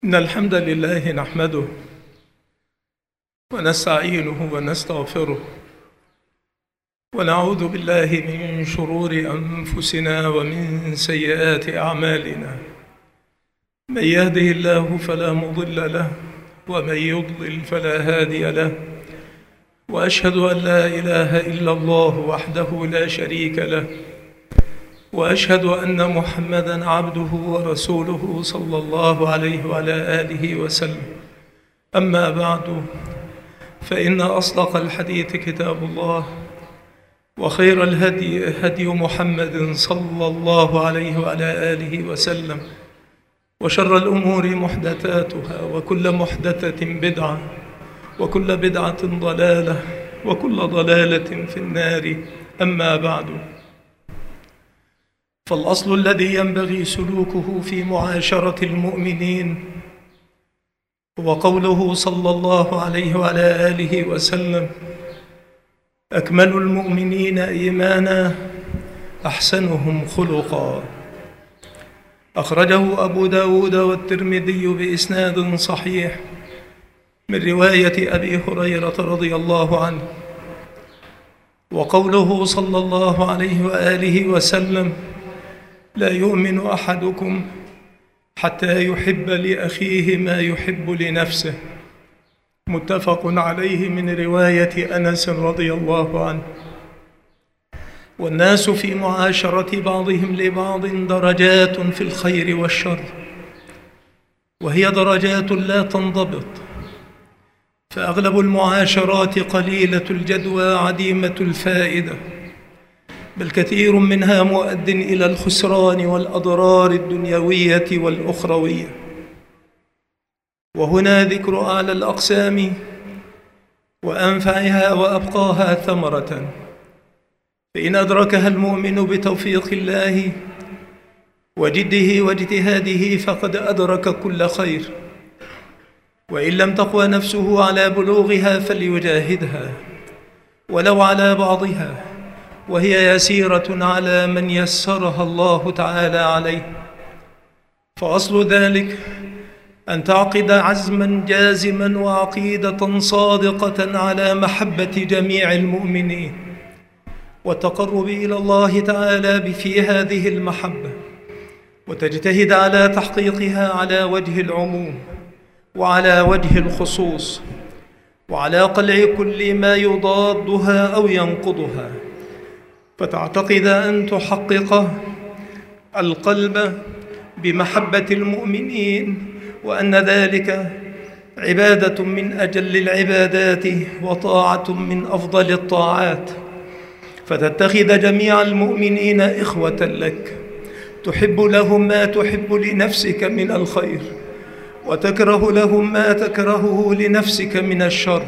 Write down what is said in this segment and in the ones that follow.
إن الحمد لله نحمده ونستعينه ونستغفره ونعوذ بالله من شرور أنفسنا ومن سيئات أعمالنا. من يهده الله فلا مضل له ومن يضلل فلا هادي له، وأشهد أن لا إله إلا الله وحده لا شريك له، وأشهد أن محمدًا عبده ورسوله صلى الله عليه وعلى آله وسلم. أما بعد، فإن أصدق الحديث كتاب الله، وخير الهدي هدي محمد صلى الله عليه وعلى آله وسلم، وشر الأمور محدثاتها، وكل محدثة بدعة، وكل بدعة ضلالة، وكل ضلالة في النار. أما بعد، فالأصل الذي ينبغي سلوكه في معاشرة المؤمنين هو قوله صلى الله عليه وعلى آله وسلم: أكمل المؤمنين إيمانا أحسنهم خلقا. أخرجه أبو داود والترمذي بإسناد صحيح من رواية أبي هريرة رضي الله عنه. وقوله صلى الله عليه وآله وسلم: لا يؤمن أحدكم حتى يحب لأخيه ما يحب لنفسه. متفق عليه من رواية أنس رضي الله عنه. والناس في معاشرة بعضهم لبعض درجات في الخير والشر، وهي درجات لا تنضبط، فأغلب المعاشرات قليلة الجدوى عديمة الفائدة، بل كثير منها مؤد إلى الخسران والأضرار الدنيوية والأخروية. وهنا ذكر أعلى الأقسام وأنفعها وأبقاها ثمرة، فإن أدركها المؤمن بتوفيق الله وجده واجتهاده فقد أدرك كل خير، وإن لم تقوى نفسه على بلوغها فليجاهدها ولو على بعضها، وهي يسيرة على من يسرها الله تعالى عليه. فأصل ذلك أن تعقد عزما جازما وعقيدة صادقة على محبة جميع المؤمنين والتقرب إلى الله تعالى في هذه المحبة، وتجتهد على تحقيقها على وجه العموم وعلى وجه الخصوص، وعلى قلع كل ما يضادها أو ينقضها، فتعتقد أن تحقق القلب بمحبة المؤمنين، وأن ذلك عبادة من أجل العبادات وطاعة من أفضل الطاعات، فتتخذ جميع المؤمنين إخوة لك، تحب لهم ما تحب لنفسك من الخير، وتكره لهم ما تكرهه لنفسك من الشر،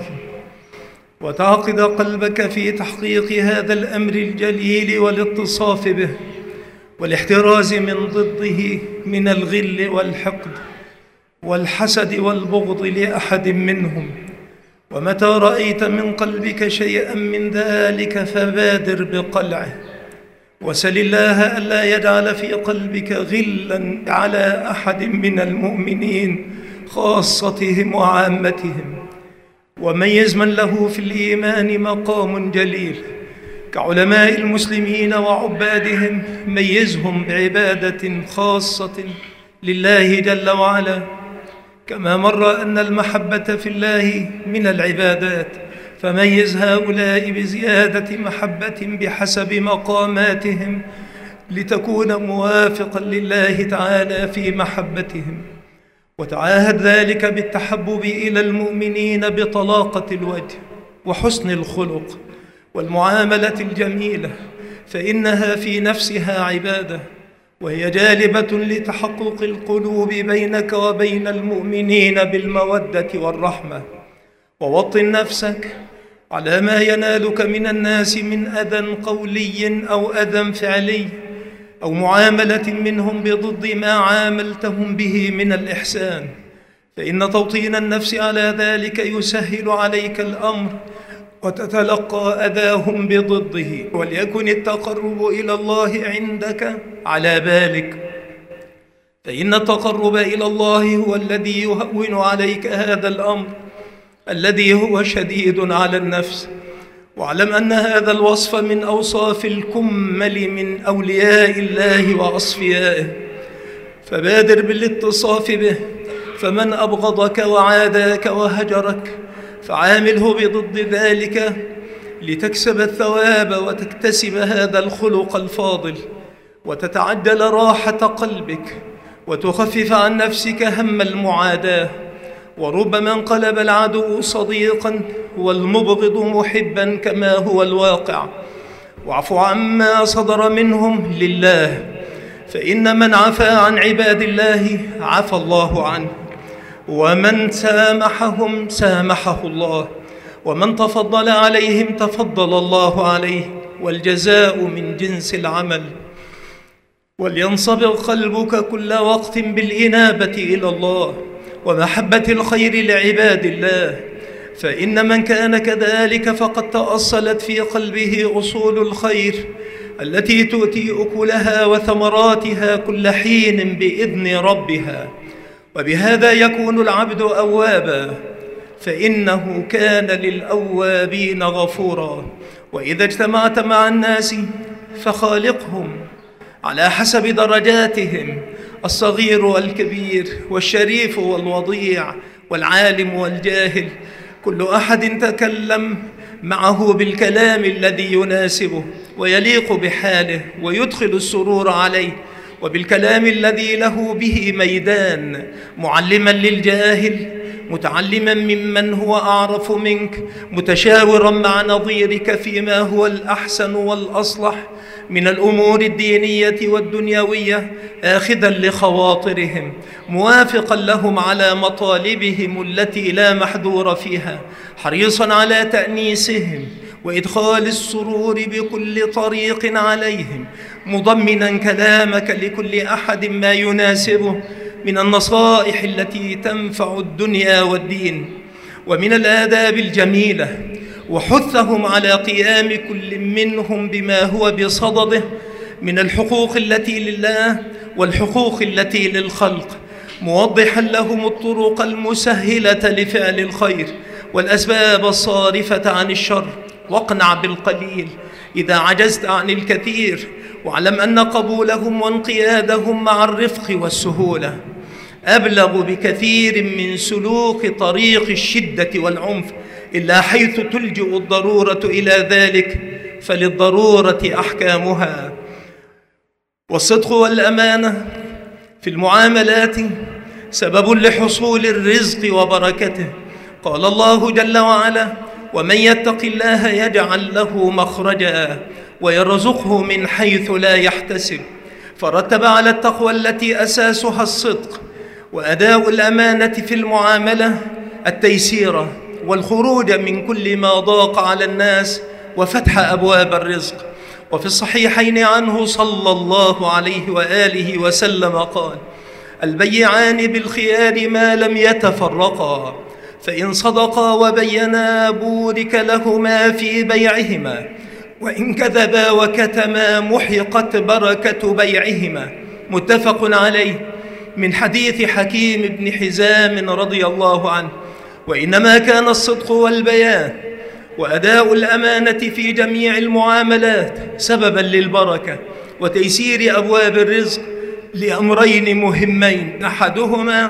وتعقد قلبك في تحقيق هذا الأمر الجليل والاتصاف به والاحتراز من ضده من الغل والحقد والحسد والبغض لأحد منهم. ومتى رأيت من قلبك شيئا من ذلك فبادر بقلعه، وسل الله ألا يجعل في قلبك غلا على أحد من المؤمنين خاصتهم وعامتهم. وميز من له في الإيمان مقام جليل كعلماء المسلمين وعبادهم، ميزهم بعبادة خاصة لله جل وعلا، كما مر أن المحبة في الله من العبادات، فميز هؤلاء بزيادة محبة بحسب مقاماتهم لتكون موافقا لله تعالى في محبتهم. وتعاهد ذلك بالتحبب إلى المؤمنين بطلاقة الوجه وحسن الخلق والمعاملة الجميلة، فإنها في نفسها عبادة، وهي جالبة لتحقق القلوب بينك وبين المؤمنين بالمودة والرحمة. ووطن نفسك على ما ينالك من الناس من أذى قولي أو أذى فعلي أو معاملة منهم بضد ما عاملتهم به من الإحسان، فإن توطين النفس على ذلك يسهل عليك الأمر وتتلقى أذاهم بضده، وليكن التقرب إلى الله عندك على بالك، فإن التقرب إلى الله هو الذي يهون عليك هذا الأمر الذي هو شديد على النفس. واعلم أن هذا الوصف من أوصاف الكمل من أولياء الله وأصفيائه، فبادر بالاتصاف به. فمن أبغضك وعاداك وهجرك فعامله بضد ذلك لتكسب الثواب وتكتسب هذا الخلق الفاضل، وتتعجل راحة قلبك، وتخفف عن نفسك هم المعاداة. وربما انقلب العدو صديقا والمبغض محبا كما هو الواقع. واعف عما صدر منهم لله، فإن من عفا عن عباد الله عفى الله عنه، ومن سامحهم سامحه الله، ومن تفضل عليهم تفضل الله عليه، والجزاء من جنس العمل. ولينصبغ قلبك كل وقت بالإنابة إلى الله ومحبة الخير لعباد الله، فإن من كان كذلك فقد تأصلت في قلبه أصول الخير التي تؤتي أكلها وثمراتها كل حين بإذن ربها. وبهذا يكون العبد أوابا، فإنه كان للأوابين غفورا. وإذا اجتمعت مع الناس فخالقهم على حسب درجاتهم، الصغير والكبير، والشريف والوضيع، والعالم والجاهل، كل أحد تكلم معه بالكلام الذي يناسبه ويليق بحاله ويدخل السرور عليه، وبالكلام الذي له به ميدان، معلما للجاهل، متعلما ممن هو أعرف منك، متشاورا مع نظيرك فيما هو الأحسن والأصلح من الأمور الدينية والدنيوية، آخذا لخواطرهم، موافقا لهم على مطالبهم التي لا محذور فيها، حريصا على تأنيسهم وإدخال السرور بكل طريق عليهم، مضمنا كلامك لكل أحد ما يناسبه من النصائح التي تنفع الدنيا والدين، ومن الآداب الجميلة، وحثهم على قيام كل منهم بما هو بصدده من الحقوق التي لله والحقوق التي للخلق، موضحا لهم الطرق المسهلة لفعل الخير والأسباب الصارفة عن الشر. واقنع بالقليل إذا عجزت عن الكثير، واعلم أن قبولهم وانقيادهم مع الرفق والسهولة أبلغ بكثير من سلوك طريق الشدة والعنف، إلا حيث تلجئ الضرورة إلى ذلك، فللضرورة أحكامها. والصدق والأمانة في المعاملات سبب لحصول الرزق وبركته. قال الله جل وعلا: ومن يتق الله يجعل له مخرجا ويرزقه من حيث لا يحتسب. فرتب على التقوى التي أساسها الصدق وأداء الأمانة في المعاملة التيسير والخروج من كل ما ضاق على الناس وفتح أبواب الرزق. وفي الصحيحين عنه صلى الله عليه وآله وسلم قال: البيعان بالخيار ما لم يتفرقا، فإن صدقا وبينا بورك لهما في بيعهما، وإن كذبا وكتما محقت بركة بيعهما. متفق عليه، من حديث حكيم بن حزام رضي الله عنه. وإنما كان الصدق والبيان وأداء الأمانة في جميع المعاملات سببا للبركة وتيسير أبواب الرزق لأمرين مهمين: أحدهما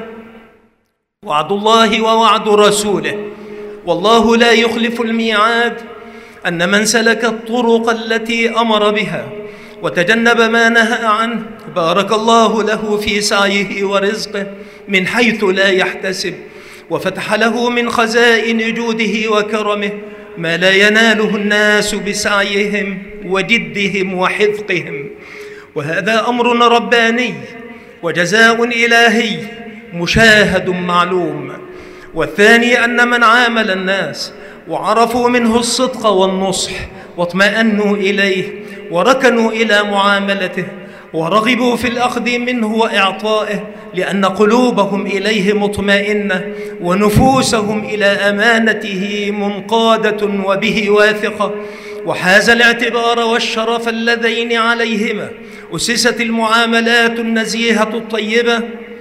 وعد الله ووعد رسوله، والله لا يخلف الميعاد. أن من سلك الطرق التي أمر بها وتجنب ما نهى عنه بارك الله له في سعيه ورزقه من حيث لا يحتسب، وفتح له من خزائن جوده وكرمه ما لا يناله الناس بسعيهم وجدهم وحذقهم. وهذا أمر رباني وجزاء إلهي مشاهد معلوم. والثاني أن من عامل الناس وعرفوا منه الصدق والنصح واطمأنوا إليه وركنوا إلى معاملته ورغبوا في الأخذ منه وإعطائه، لأن قلوبهم إليه مطمئنة ونفوسهم إلى أمانته منقادة وبه واثقة، وحاز الاعتبار والشرف اللذين عليهما، أسست المعاملات النزيهة الطيبة،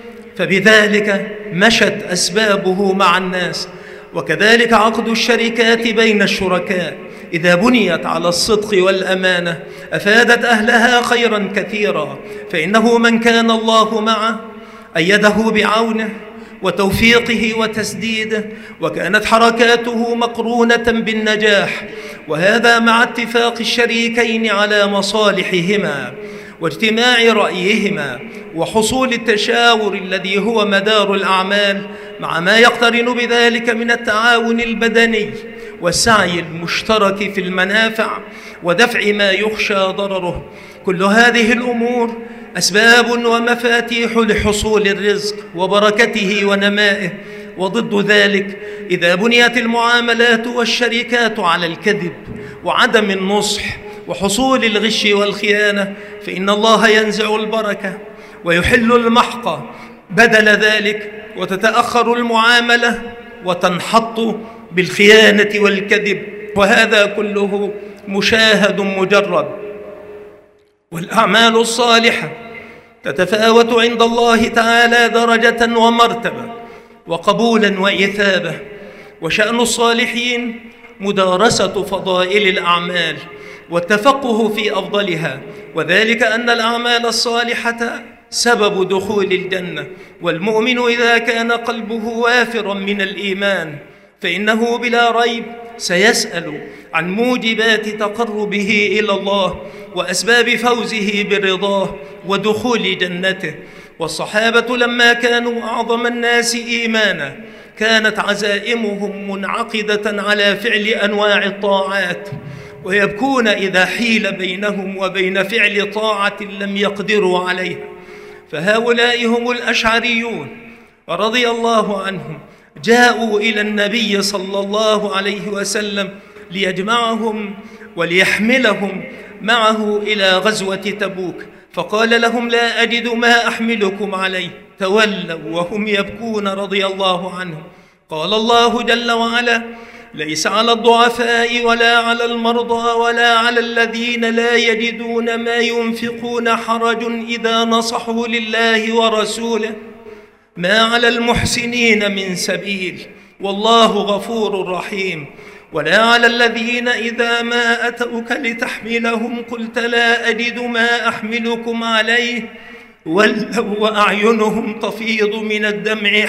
فبذلك مشت أسبابه مع الناس. وكذلك عقد الشركات بين الشركاء إذا بنيت على الصدق والأمانة أفادت أهلها خيرا كثيرا، فإنه من كان الله معه أيده بعونه وتوفيقه وتسديده، وكانت حركاته مقرونة بالنجاح، وهذا مع اتفاق الشريكين على مصالحهما واجتماع رأيهما وحصول التشاور الذي هو مدار الأعمال، مع ما يقترن بذلك من التعاون البدني والسعي المشترك في المنافع ودفع ما يخشى ضرره. كل هذه الأمور أسباب ومفاتيح لحصول الرزق وبركته ونمائه. وضد ذلك إذا بنيت المعاملات والشركات على الكذب وعدم النصح وحصول الغش والخيانة فإن الله ينزع البركة ويحل المحق بدل ذلك، وتتأخر المعاملة وتنحط بالخيانة والكذب، وهذا كله مشاهد مجرب. والأعمال الصالحة تتفاوت عند الله تعالى درجة ومرتبة وقبولا وإثابة، وشأن الصالحين مدارسة فضائل الأعمال والتفقه في أفضلها، وذلك أن الأعمال الصالحة سبب دخول الجنة. والمؤمن إذا كان قلبه وافرا من الإيمان فإنه بلا ريب سيسأل عن موجبات تقربه إلى الله وأسباب فوزه برضاه ودخول جنته. والصحابة لما كانوا أعظم الناس إيمانا كانت عزائمهم منعقدة على فعل أنواع الطاعات، ويبكون إذا حيل بينهم وبين فعل طاعة لم يقدروا عليها. فهؤلاء هم الأشعريون رضي الله عنهم، جاءوا إلى النبي صلى الله عليه وسلم ليجمعهم وليحملهم معه إلى غزوة تبوك، فقال لهم لا أجد ما أحملكم عليه، تولوا وهم يبكون رضي الله عنهم. قال الله جل وعلا ليس على الضعفاء ولا على المرضى ولا على الذين لا يجدون ما ينفقون حرج إذا نصحوا لله ورسوله، ما على المحسنين من سبيل والله غفور رحيم، ولا على الذين إذا ما أتوك لتحملهم قلت لا أجد ما أحملكم عليه ولوا وأعينهم تفيض من الدمع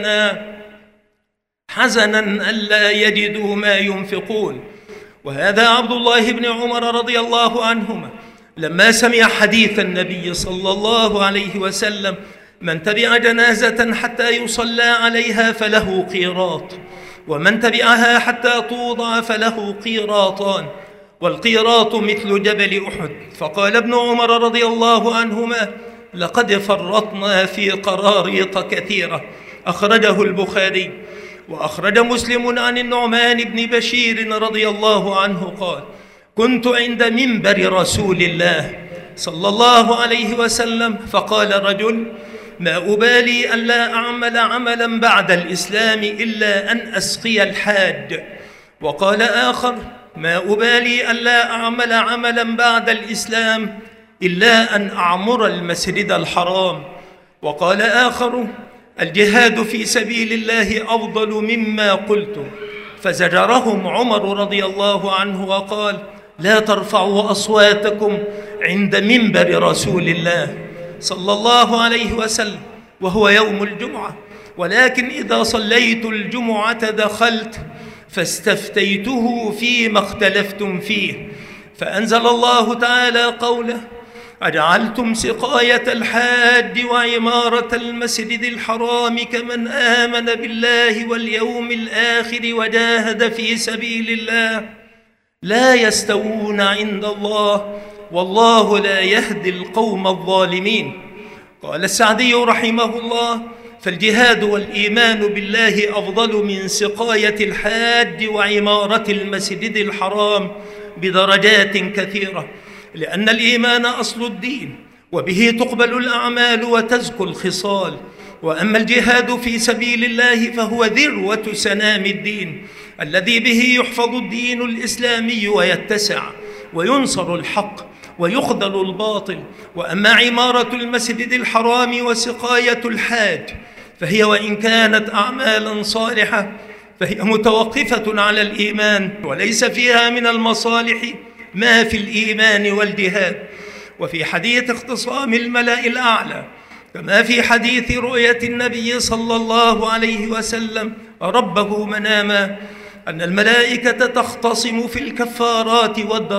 حزنا ألا يجدوا ما ينفقون. وهذا عبد الله بن عمر رضي الله عنهما لما سمع حديث النبي صلى الله عليه وسلم من تبع جنازة حتى يصلى عليها فله قيراط، ومن تبعها حتى توضع فله قيراطان، والقيراط مثل جبل أحد. فقال ابن عمر رضي الله عنهما لقد فرطنا في قراريط كثيرة. أخرجه البخاري. وأخرج مسلم عن النعمان بن بشير رضي الله عنه قال كنت عند منبر رسول الله صلى الله عليه وسلم فقال رجل ما أبالي أن لا أعمل عملا بعد الإسلام إلا أن أسقي الحاج. وقال آخر ما أبالي أن لا أعمل عملا بعد الإسلام إلا أن أعمر المسجد الحرام. وقال آخر الجهاد في سبيل الله أفضل مما قلتم. فزجرهم عمر رضي الله عنه وقال لا ترفعوا أصواتكم عند منبر رسول الله صلى الله عليه وسلم وهو يوم الجمعة، ولكن إذا صليت الجمعة دخلت فاستفتيته فيما اختلفتم فيه، فأنزل الله تعالى قوله أجعلتم سقاية الحاج وعمارة المسجد الحرام كمن آمن بالله واليوم الآخر وجاهد في سبيل الله لا يستوون عند الله والله لا يهدي القوم الظالمين. قال السعدي رحمه الله فالجهاد والإيمان بالله أفضل من سقاية الحاج وعمارة المسجد الحرام بدرجات كثيرة، لأن الإيمان أصل الدين وبه تقبل الأعمال وتزكو الخصال، وأما الجهاد في سبيل الله فهو ذروة سنام الدين الذي به يحفظ الدين الإسلامي ويتسع وينصر الحق ويخذل الباطل. وأما عمارة المسجد الحرام وسقاية الحاج فهي وإن كانت أعمالا صالحة فهي متوقفة على الإيمان، وليس فيها من المصالح ما في الإيمان والجهاد. وفي حديث اختصام الملأ الأعلى كما في حديث رؤية النبي صلى الله عليه وسلم ربه مناما أن الملائكة تختصم في الكفارات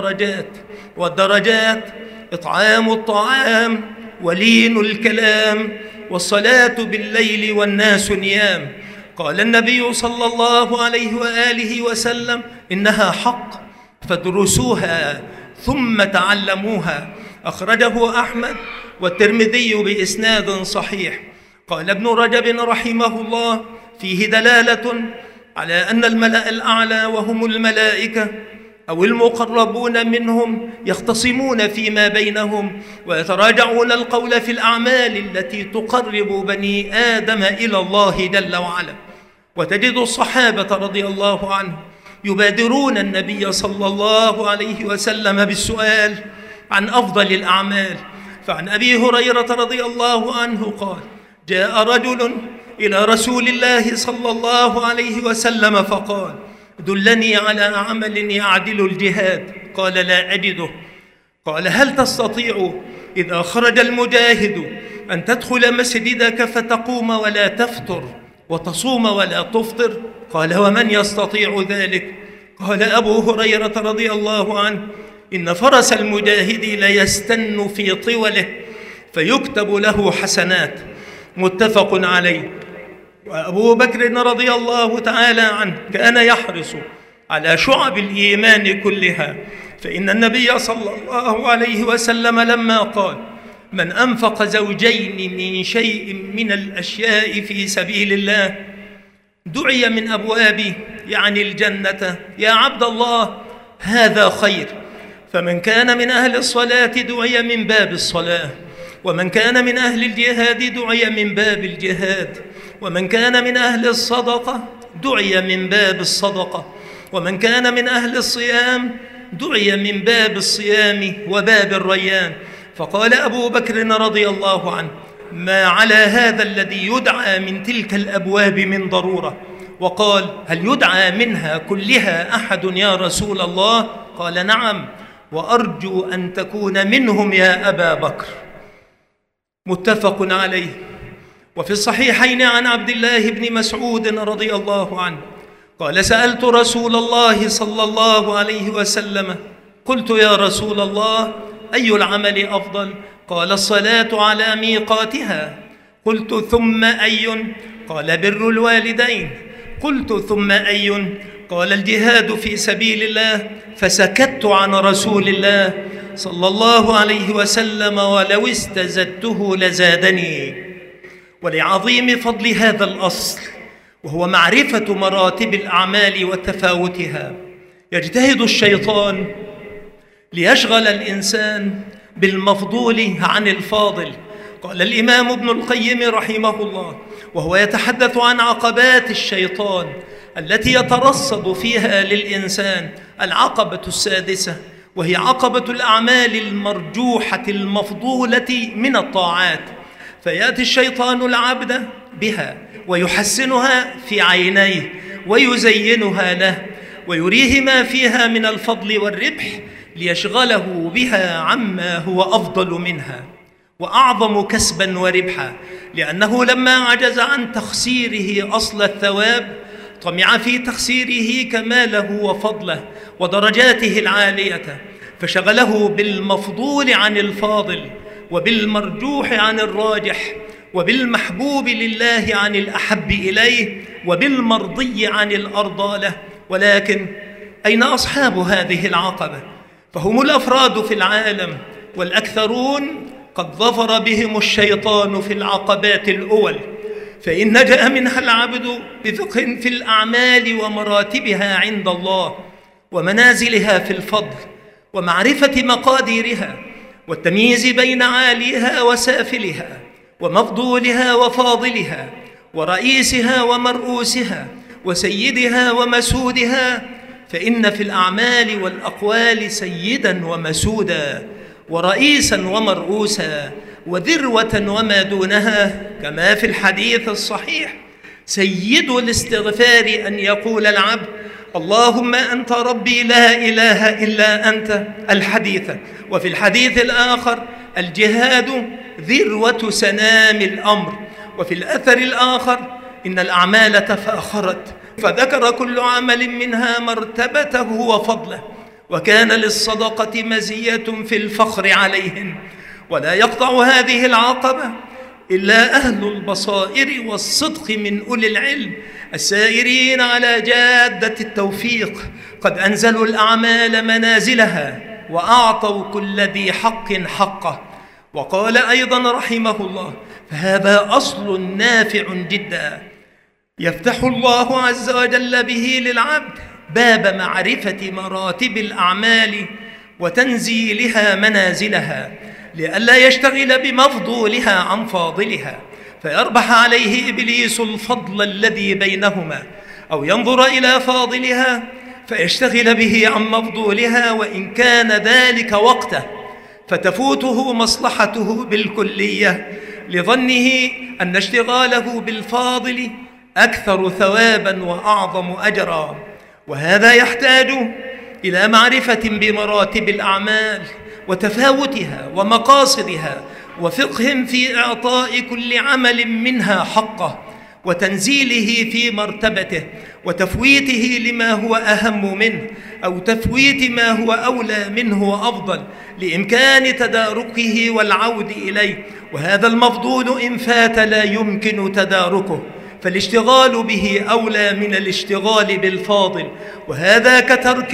والدرجات إطعام الطعام ولين الكلام والصلاة بالليل والناس نيام. قال النبي صلى الله عليه وآله وسلم إنها حق فادرسوها ثم تعلموها. أخرجه أحمد والترمذي بإسناد صحيح. قال ابن رجب رحمه الله فيه دلالة على أن الملأ الأعلى وهم الملائكة أو المقربون منهم يختصمون فيما بينهم ويتراجعون القول في الأعمال التي تقرب بني آدم إلى الله جل وعلا. وتجد الصحابة رضي الله عنهم يبادرون النبي صلى الله عليه وسلم بالسؤال عن أفضل الأعمال. فعن أبي هريرة رضي الله عنه قال: جاء رجل إلى رسول الله صلى الله عليه وسلم فقال: دلني على عمل يعدل الجهاد. قال: لا أجده. قال: هل تستطيع إذا خرج المجاهد أن تدخل مسجدك فتقوم ولا تفطر وتصوم ولا تفطر؟ قال: ومن يستطيع ذلك؟ قال أبو هريرة رضي الله عنه: إن فرس المجاهد ليستن في طوله فيكتب له حسنات. متفق عليه. وأبو بكر رضي الله تعالى عنه كان يحرص على شعب الإيمان كلها، فإن النبي صلى الله عليه وسلم لما قال: من أنفق زوجين من شيء من الأشياء في سبيل الله دعي من أبواب يعني الجنة يا عبد الله هذا خير. فمن كان من أهل الصلاة دعي من باب الصلاة، ومن كان من أهل الجهاد دعي من باب الجهاد، ومن كان من أهل الصدقة دعي من باب الصدقة، ومن كان من أهل الصيام دعي من باب الصيام وباب الريان. فقال أبو بكر رضي الله عنه: ما على هذا الذي يدعى من تلك الأبواب من ضرورة. وقال: هل يدعى منها كلها أحد يا رسول الله؟ قال: نعم، وأرجو أن تكون منهم يا أبا بكر. متفق عليه. وفي الصحيحين عن عبد الله بن مسعود رضي الله عنه قال: سألت رسول الله صلى الله عليه وسلم قلت: يا رسول الله أي العمل أفضل؟ قال: الصلاة على ميقاتها. قلت: ثم أي؟ قال: بر الوالدين. قلت: ثم أي؟ قال: الجهاد في سبيل الله. فسكت عن رسول الله صلى الله عليه وسلم ولو استزدته لزادني. ولعظيم فضل هذا الأصل وهو معرفة مراتب الأعمال وتفاوتها يجتهد الشيطان ليشغل الإنسان بالمفضول عن الفاضل. قال الإمام ابن القيم رحمه الله وهو يتحدث عن عقبات الشيطان التي يترصد فيها للإنسان: العقبة السادسة وهي عقبة الأعمال المرجوحة المفضولة من الطاعات. فيأتي الشيطان العبد بها ويحسنها في عينيه ويزينها له ويريه ما فيها من الفضل والربح ليشغله بها عما هو أفضل منها وأعظم كسبا وربحا، لأنه لما عجز عن تخسيره أصل الثواب طمع في تخسيره كماله وفضله ودرجاته العالية، فشغله بالمفضول عن الفاضل وبالمرجوح عن الراجح وبالمحبوب لله عن الأحب إليه وبالمرضي عن الأرضى له. ولكن أين أصحاب هذه العقبة؟ فهم الأفراد في العالم، والأكثرون قد ظفر بهم الشيطان في العقبات الأول، فإن نجأ منها العبد بفقه في الأعمال ومراتبها عند الله ومنازلها في الفضل ومعرفة مقاديرها والتمييز بين عاليها وسافلها ومفضولها وفاضلها ورئيسها ومرؤوسها وسيدها ومسودها، فإن في الأعمال والأقوال سيدا ومسودا ورئيسا ومرؤوسا وذروة وما دونها، كما في الحديث الصحيح: سيد الاستغفار أن يقول العبد: اللهم أنت ربي لا إله إلا أنت، الحديث. وفي الحديث الآخر: الجهاد ذروة سنام الأمر. وفي الأثر الآخر: إن الأعمال تفاخرت، فذكر كل عمل منها مرتبته وفضله، وكان للصدقة مزية في الفخر عليهن، ولا يقطع هذه العقبة إلا أهل البصائر والصدق من أولي العلم السائرين على جادة التوفيق، قد أنزلوا الأعمال منازلها وأعطوا كل ذي حق حقه. وقال أيضا رحمه الله: فهذا أصل نافع جدا يفتح الله عز وجل به للعبد باب معرفة مراتب الأعمال وتنزيلها منازلها، لئلا يشتغل بمفضولها عن فاضلها فيربح عليه إبليس الفضل الذي بينهما، أو ينظر إلى فاضلها فيشتغل به عن مفضولها وإن كان ذلك وقته، فتفوته مصلحته بالكلية لظنه أن اشتغاله بالفاضل أكثر ثوابا وأعظم أجرا. وهذا يحتاج إلى معرفة بمراتب الأعمال وتفاوتها ومقاصدها، وفقه في إعطاء كل عمل منها حقه، وتنزيله في مرتبته، وتفويته لما هو أهم منه، أو تفويت ما هو أولى منه وأفضل لإمكان تداركه والعود إليه. وهذا المفضول إن فات لا يمكن تداركه، فالاشتغال به أولى من الاشتغال بالفاضل. وهذا كترك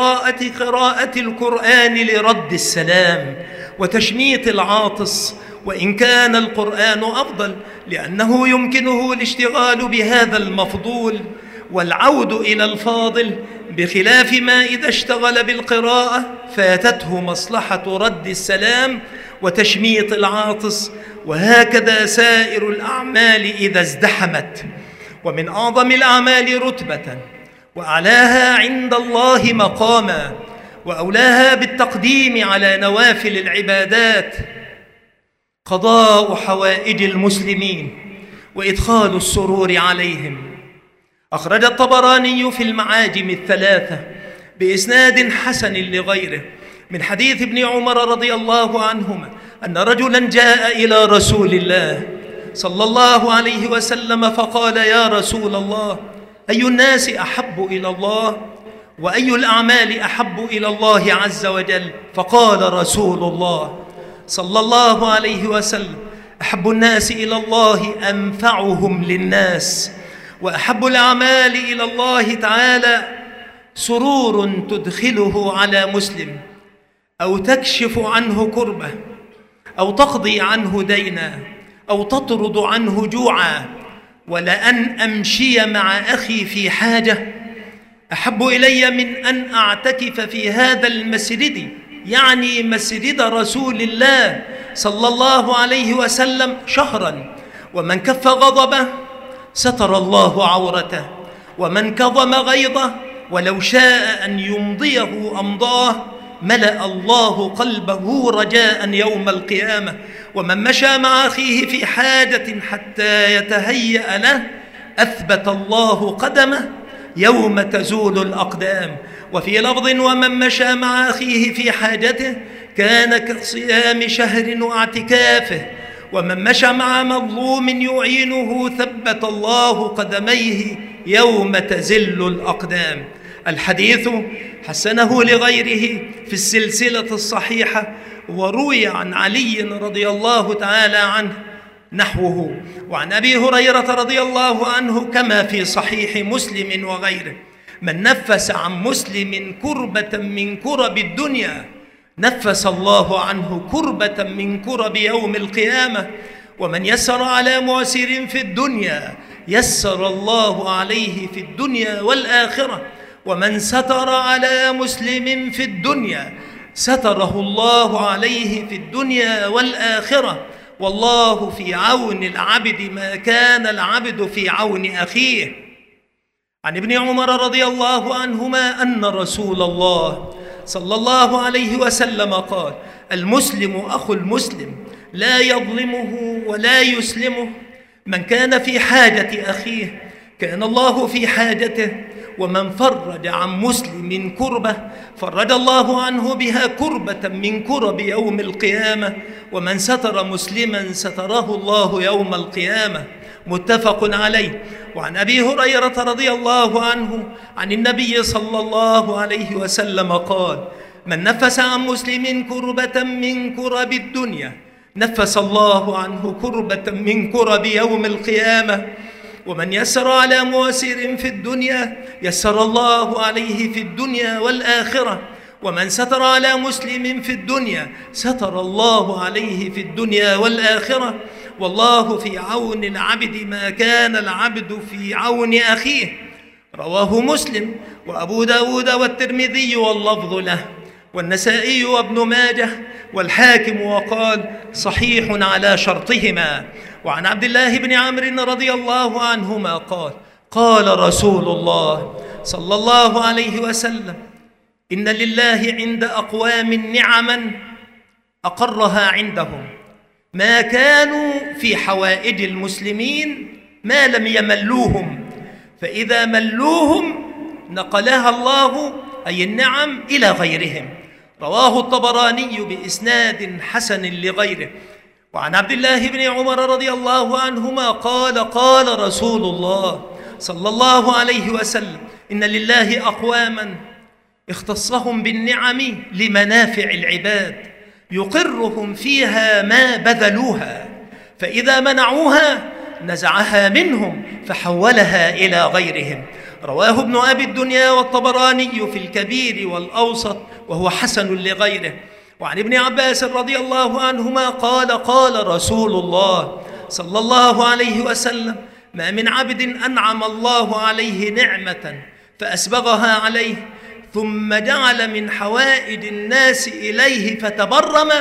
قراءة القرآن لرد السلام وتشميت العاطس، وإن كان القرآن أفضل لأنه يمكنه الاشتغال بهذا المفضول والعود إلى الفاضل، بخلاف ما إذا اشتغل بالقراءة فاتته مصلحة رد السلام وتشميت العاطس. وهكذا سائر الأعمال إذا ازدحمت. ومن أعظم الأعمال رتبة وأعلاها عند الله مقاما وأولاها بالتقديم على نوافل العبادات قضاء حوائج المسلمين وإدخال السرور عليهم. أخرج الطبراني في المعاجم الثلاثة بإسناد حسن لغيره من حديث ابن عمر رضي الله عنهما أن رجلا جاء إلى رسول الله صلى الله عليه وسلم فقال: يا رسول الله، أي الناس أحب إلى الله؟ وأي الأعمال أحب إلى الله عز وجل؟ فقال رسول الله صلى الله عليه وسلم: أحب الناس إلى الله أنفعهم للناس، وأحب الأعمال إلى الله تعالى سرور تدخله على مسلم، أو تكشف عنه كربة، أو تقضي عنه دينا، أو تطرد عنه جوعا. ولأن أمشي مع أخي في حاجة أحب إلي من أن أعتكف في هذا المسجد، يعني مسجد رسول الله صلى الله عليه وسلم، شهرا. ومن كف غضبه ستر الله عورته، ومن كظم غيظه ولو شاء أن يمضيه أمضاه ملأ الله قلبه رجاء يوم القيامة. ومن مشى مع أخيه في حاجة حتى يتهيأ له أثبت الله قدمه يوم تزول الأقدام. وفي لفظ: ومن مشى مع أخيه في حاجته كان كصيام شهر واعتكافه. ومن مشى مع مظلوم يعينه ثبت الله قدميه يوم تزل الأقدام. الحديث حسنه لغيره في السلسلة الصحيحة، وروي عن علي رضي الله تعالى عنه نحوه، وعن أبي هريرة رضي الله عنه كما في صحيح مسلم وغيره: من نفس عن مسلم كربة من كرب الدنيا نفس الله عنه كربة من كرب يوم القيامة. ومن يسر على معسر في الدنيا يسر الله عليه في الدنيا والآخرة. ومن ستر على مسلم في الدنيا ستره الله عليه في الدنيا والآخرة. والله في عون العبد ما كان العبد في عون أخيه. عن ابن عمر رضي الله عنهما أن رسول الله صلى الله عليه وسلم قال: المسلم أخو المسلم لا يظلمه ولا يسلمه. من كان في حاجة أخيه كان الله في حاجته، ومن فرج عن مسلم كربة فرج الله عنه بها كربة من كرب يوم القيامة، ومن ستر مسلما ستره الله يوم القيامة. متفق عليه. وعن أبي هريرة رضي الله عنه عن النبي صلى الله عليه وسلم قال: من نفس عن مسلم كربة من كرب الدنيا نفس الله عنه كربة من كرب يوم القيامة. ومن يسر على معسر في الدنيا يسر الله عليه في الدنيا والآخرة، ومن ستر على مسلم في الدنيا ستر الله عليه في الدنيا والآخرة. والله في عون العبد ما كان العبد في عون أخيه. رواه مسلم وأبو داود والترمذي واللفظ له، والنسائي وابن ماجه والحاكم، وقال: صحيح على شرطهما. وعن عبد الله بن عمرو رضي الله عنهما قال: قال رسول الله صلى الله عليه وسلم: إن لله عند أقوام نعما أقرها عندهم ما كانوا في حوائج المسلمين ما لم يملوهم، فإذا ملوهم نقلها الله أي النعم إلى غيرهم. رواه الطبراني بإسناد حسن لغيره. وعن عبد الله بن عمر رضي الله عنهما قال: قال رسول الله صلى الله عليه وسلم: إن لله أقواما اختصهم بالنعم لمنافع العباد يقرهم فيها ما بذلوها، فإذا منعوها نزعها منهم فحولها إلى غيرهم. رواه ابن أبي الدنيا والطبراني في الكبير والأوسط، وهو حسن لغيره. وعن ابن عباس رضي الله عنهما قال: قال رسول الله صلى الله عليه وسلم: ما من عبد أنعم الله عليه نعمة فأسبغها عليه ثم جعل من حوائج الناس إليه فتبرم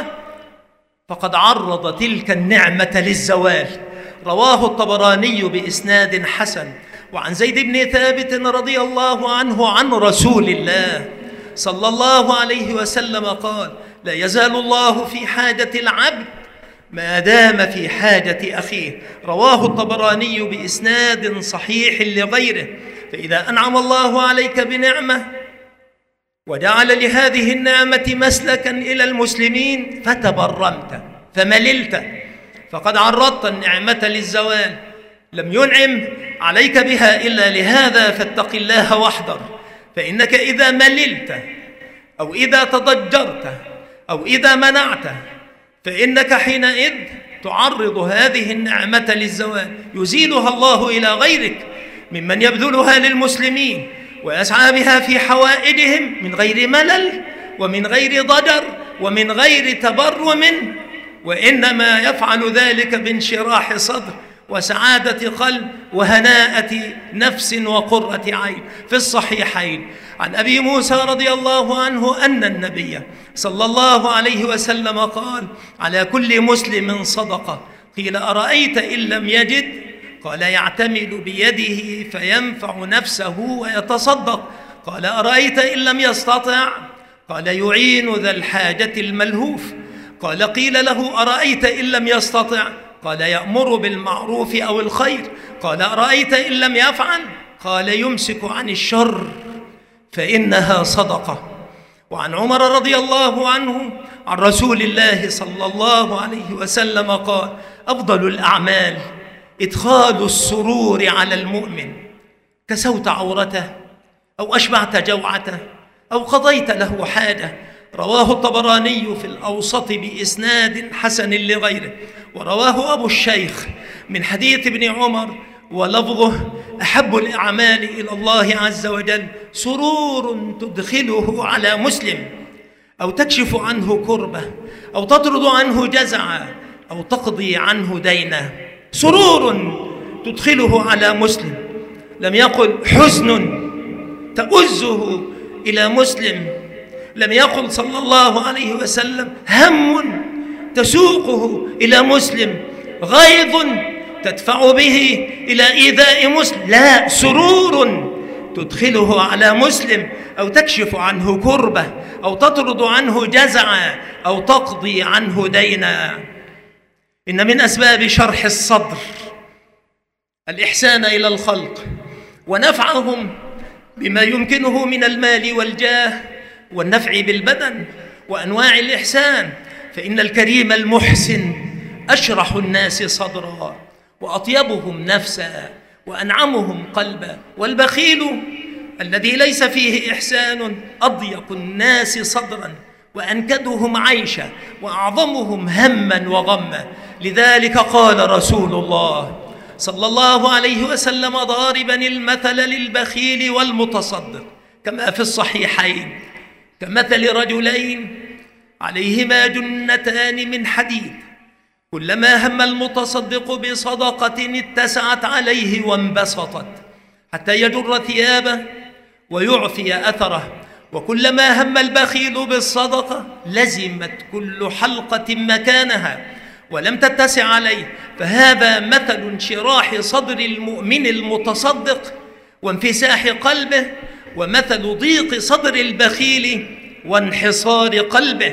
فقد عرض تلك النعمة للزوال. رواه الطبراني بإسناد حسن. وعن زيد بن ثابت رضي الله عنه عن رسول الله صلى الله عليه وسلم قال: لا يزال الله في حاجة العبد ما دام في حاجة أخيه. رواه الطبراني بإسناد صحيح لغيره. فإذا أنعم الله عليك بنعمة وجعل لهذه النعمة مسلكا إلى المسلمين فتبرمت فمللت فقد عرضت النعمة للزوال. لم ينعم عليك بها إلا لهذا، فاتق الله واحذر، فإنك إذا مللت أو إذا تضجرت أو إذا منعت فإنك حينئذ تعرض هذه النعمة للزوال، يزيلها الله إلى غيرك ممن يبذلها للمسلمين ويسعى بها في حوائجهم من غير ملل ومن غير ضجر ومن غير تبرم، وإنما يفعل ذلك بانشراح صدر وسعادة قلب وهناءة نفس وقرة عين. في الصحيحين عن أبي موسى رضي الله عنه أن النبي صلى الله عليه وسلم قال: على كل مسلم صدقة. قيل: أرأيت إن لم يجد؟ قال: يعتمد بيده فينفع نفسه ويتصدق. قال: أرأيت إن لم يستطع؟ قال: يعين ذا الحاجة الملهوف. قال: قيل له: أرأيت إن لم يستطع؟ قال: يأمر بالمعروف أو الخير. قال: أرأيت إن لم يفعل؟ قال: يمسك عن الشر فإنها صدقة. وعن عمر رضي الله عنه عن رسول الله صلى الله عليه وسلم قال: أفضل الأعمال إدخال السرور على المؤمن، كسوت عورته أو أشبعت جوعته أو قضيت له حاجة. رواه الطبراني في الأوسط بإسناد حسن لغيره. ورواه أبو الشيخ من حديث ابن عمر ولفظه: أحب الأعمال إلى الله عز وجل سرور تدخله على مسلم، أو تكشف عنه كربة، أو تطرد عنه جزعا، أو تقضي عنه دينا. سرور تدخله على مسلم. لم يقل حزن تؤزه إلى مسلم. لم يقل صلى الله عليه وسلم هم تسوقه إلى مسلم، غيظ تدفع به إلى إيذاء مسلم. لا، سرور تدخله على مسلم، أو تكشف عنه كربة، أو تطرد عنه جزعا، أو تقضي عنه دينا. إن من أسباب شرح الصدر الإحسان إلى الخلق ونفعهم بما يمكنه من المال والجاه والنفع بالبدن وأنواع الإحسان، فإن الكريم المحسن أشرح الناس صدرا وأطيبهم نفسا وأنعمهم قلبا، والبخيل الذي ليس فيه إحسان أضيق الناس صدرا وأنكدهم عيشا وأعظمهم هما وغما. لذلك قال رسول الله صلى الله عليه وسلم ضاربا المثل للبخيل والمتصدق كما في الصحيحين كمثل رجلين عليهما جنتان من حديد، كلما هم المتصدق بصدقة اتسعت عليه وانبسطت حتى يجر ثيابه ويعفي أثره، وكلما هم البخيل بالصدقة لزمت كل حلقة مكانها ولم تتسع عليه. فهذا مثل انشراح صدر المؤمن المتصدق وانفساح قلبه، ومثل ضيق صدر البخيل وانحصار قلبه.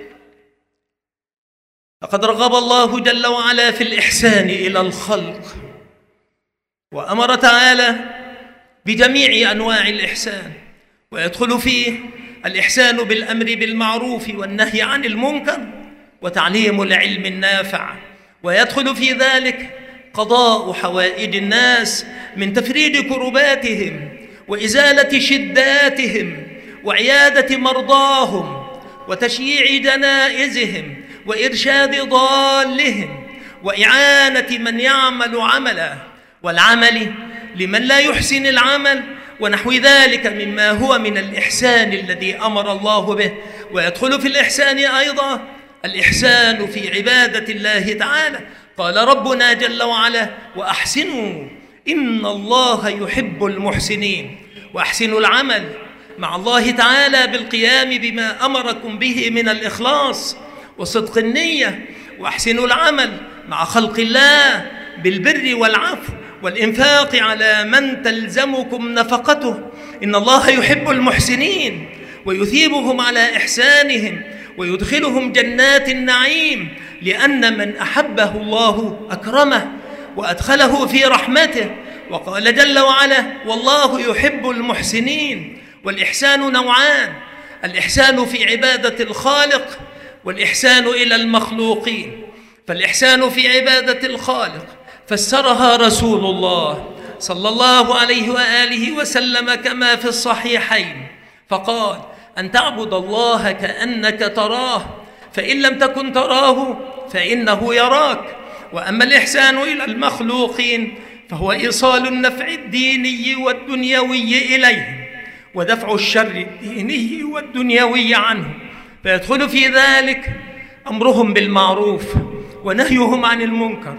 لقد رغب الله جل وعلا في الإحسان إلى الخلق، وأمر تعالى بجميع أنواع الإحسان، ويدخل فيه الإحسان بالأمر بالمعروف والنهي عن المنكر وتعليم العلم النافع، ويدخل في ذلك قضاء حوائج الناس من تفريج كرباتهم وإزالة شداتهم وعيادة مرضاهم وتشييع جنائزهم وإرشاد ضالهم وإعانة من يعمل عملا والعمل لمن لا يحسن العمل ونحو ذلك مما هو من الإحسان الذي أمر الله به. ويدخل في الإحسان أيضا الإحسان في عبادة الله تعالى. قال ربنا جل وعلا وأحسنوا إن الله يحب المحسنين، وأحسنوا العمل مع الله تعالى بالقيام بما أمركم به من الإخلاص وصدق النية، وأحسنوا العمل مع خلق الله بالبر والعفو والإنفاق على من تلزمكم نفقته. إن الله يحب المحسنين ويثيبهم على إحسانهم ويدخلهم جنات النعيم، لأن من أحبه الله أكرمه وأدخله في رحمته. وقال جل وعلا والله يحب المحسنين. والإحسان نوعان: الإحسان في عبادة الخالق والإحسان إلى المخلوقين. فالإحسان في عبادة الخالق فسرها رسول الله صلى الله عليه وآله وسلم كما في الصحيحين، فقال أن تعبد الله كأنك تراه، فإن لم تكن تراه فإنه يراك. وأما الإحسان إلى المخلوقين فهو إيصال النفع الديني والدنيوي إليهم ودفع الشر الديني والدنيوي عنهم، فيدخل في ذلك أمرهم بالمعروف ونهيهم عن المنكر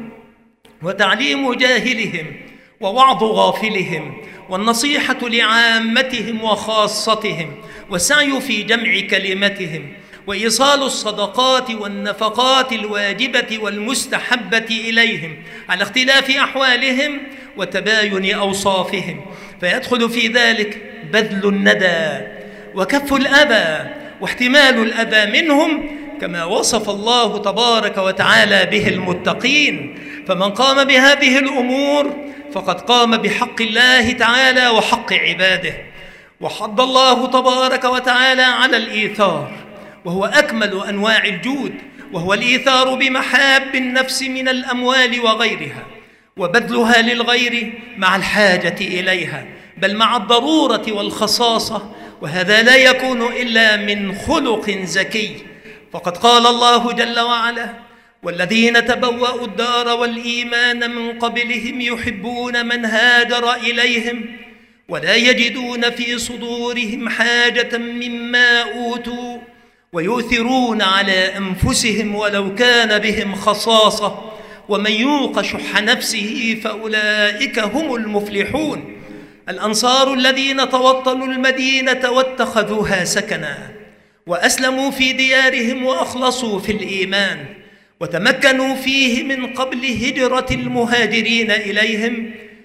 وتعليم جاهلهم ووعظ غافلهم والنصيحة لعامتهم وخاصتهم والسعي في جمع كلمتهم وإيصال الصدقات والنفقات الواجبة والمستحبة إليهم على اختلاف أحوالهم وتباين أوصافهم. فيدخل في ذلك بذل الندى وكف الأذى واحتمال الأذى منهم، كما وصف الله تبارك وتعالى به المتقين. فمن قام بهذه الأمور فقد قام بحق الله تعالى وحق عباده. وحض الله تبارك وتعالى على الإيثار، وهو أكمل أنواع الجود، وهو الإيثار بمحاب النفس من الأموال وغيرها، وبذلها للغير مع الحاجة إليها، بل مع الضرورة والخصاصة، وهذا لا يكون إلا من خلق زكي. فقد قال الله جل وعلا والذين تبوأوا الدار والإيمان من قبلهم يحبون من هاجر إليهم ولا يجدون في صدورهم حاجة مما أوتوا ويؤثرون على أنفسهم ولو كان بهم خصاصة ومن يوق شح نفسه فأولئك هم المفلحون. الأنصار الذين توطنوا المدينة واتخذوها سكنا وأسلموا في ديارهم وأخلصوا في الإيمان وتمكنوا فيه من قبل هجرة المهاجرين إليهم،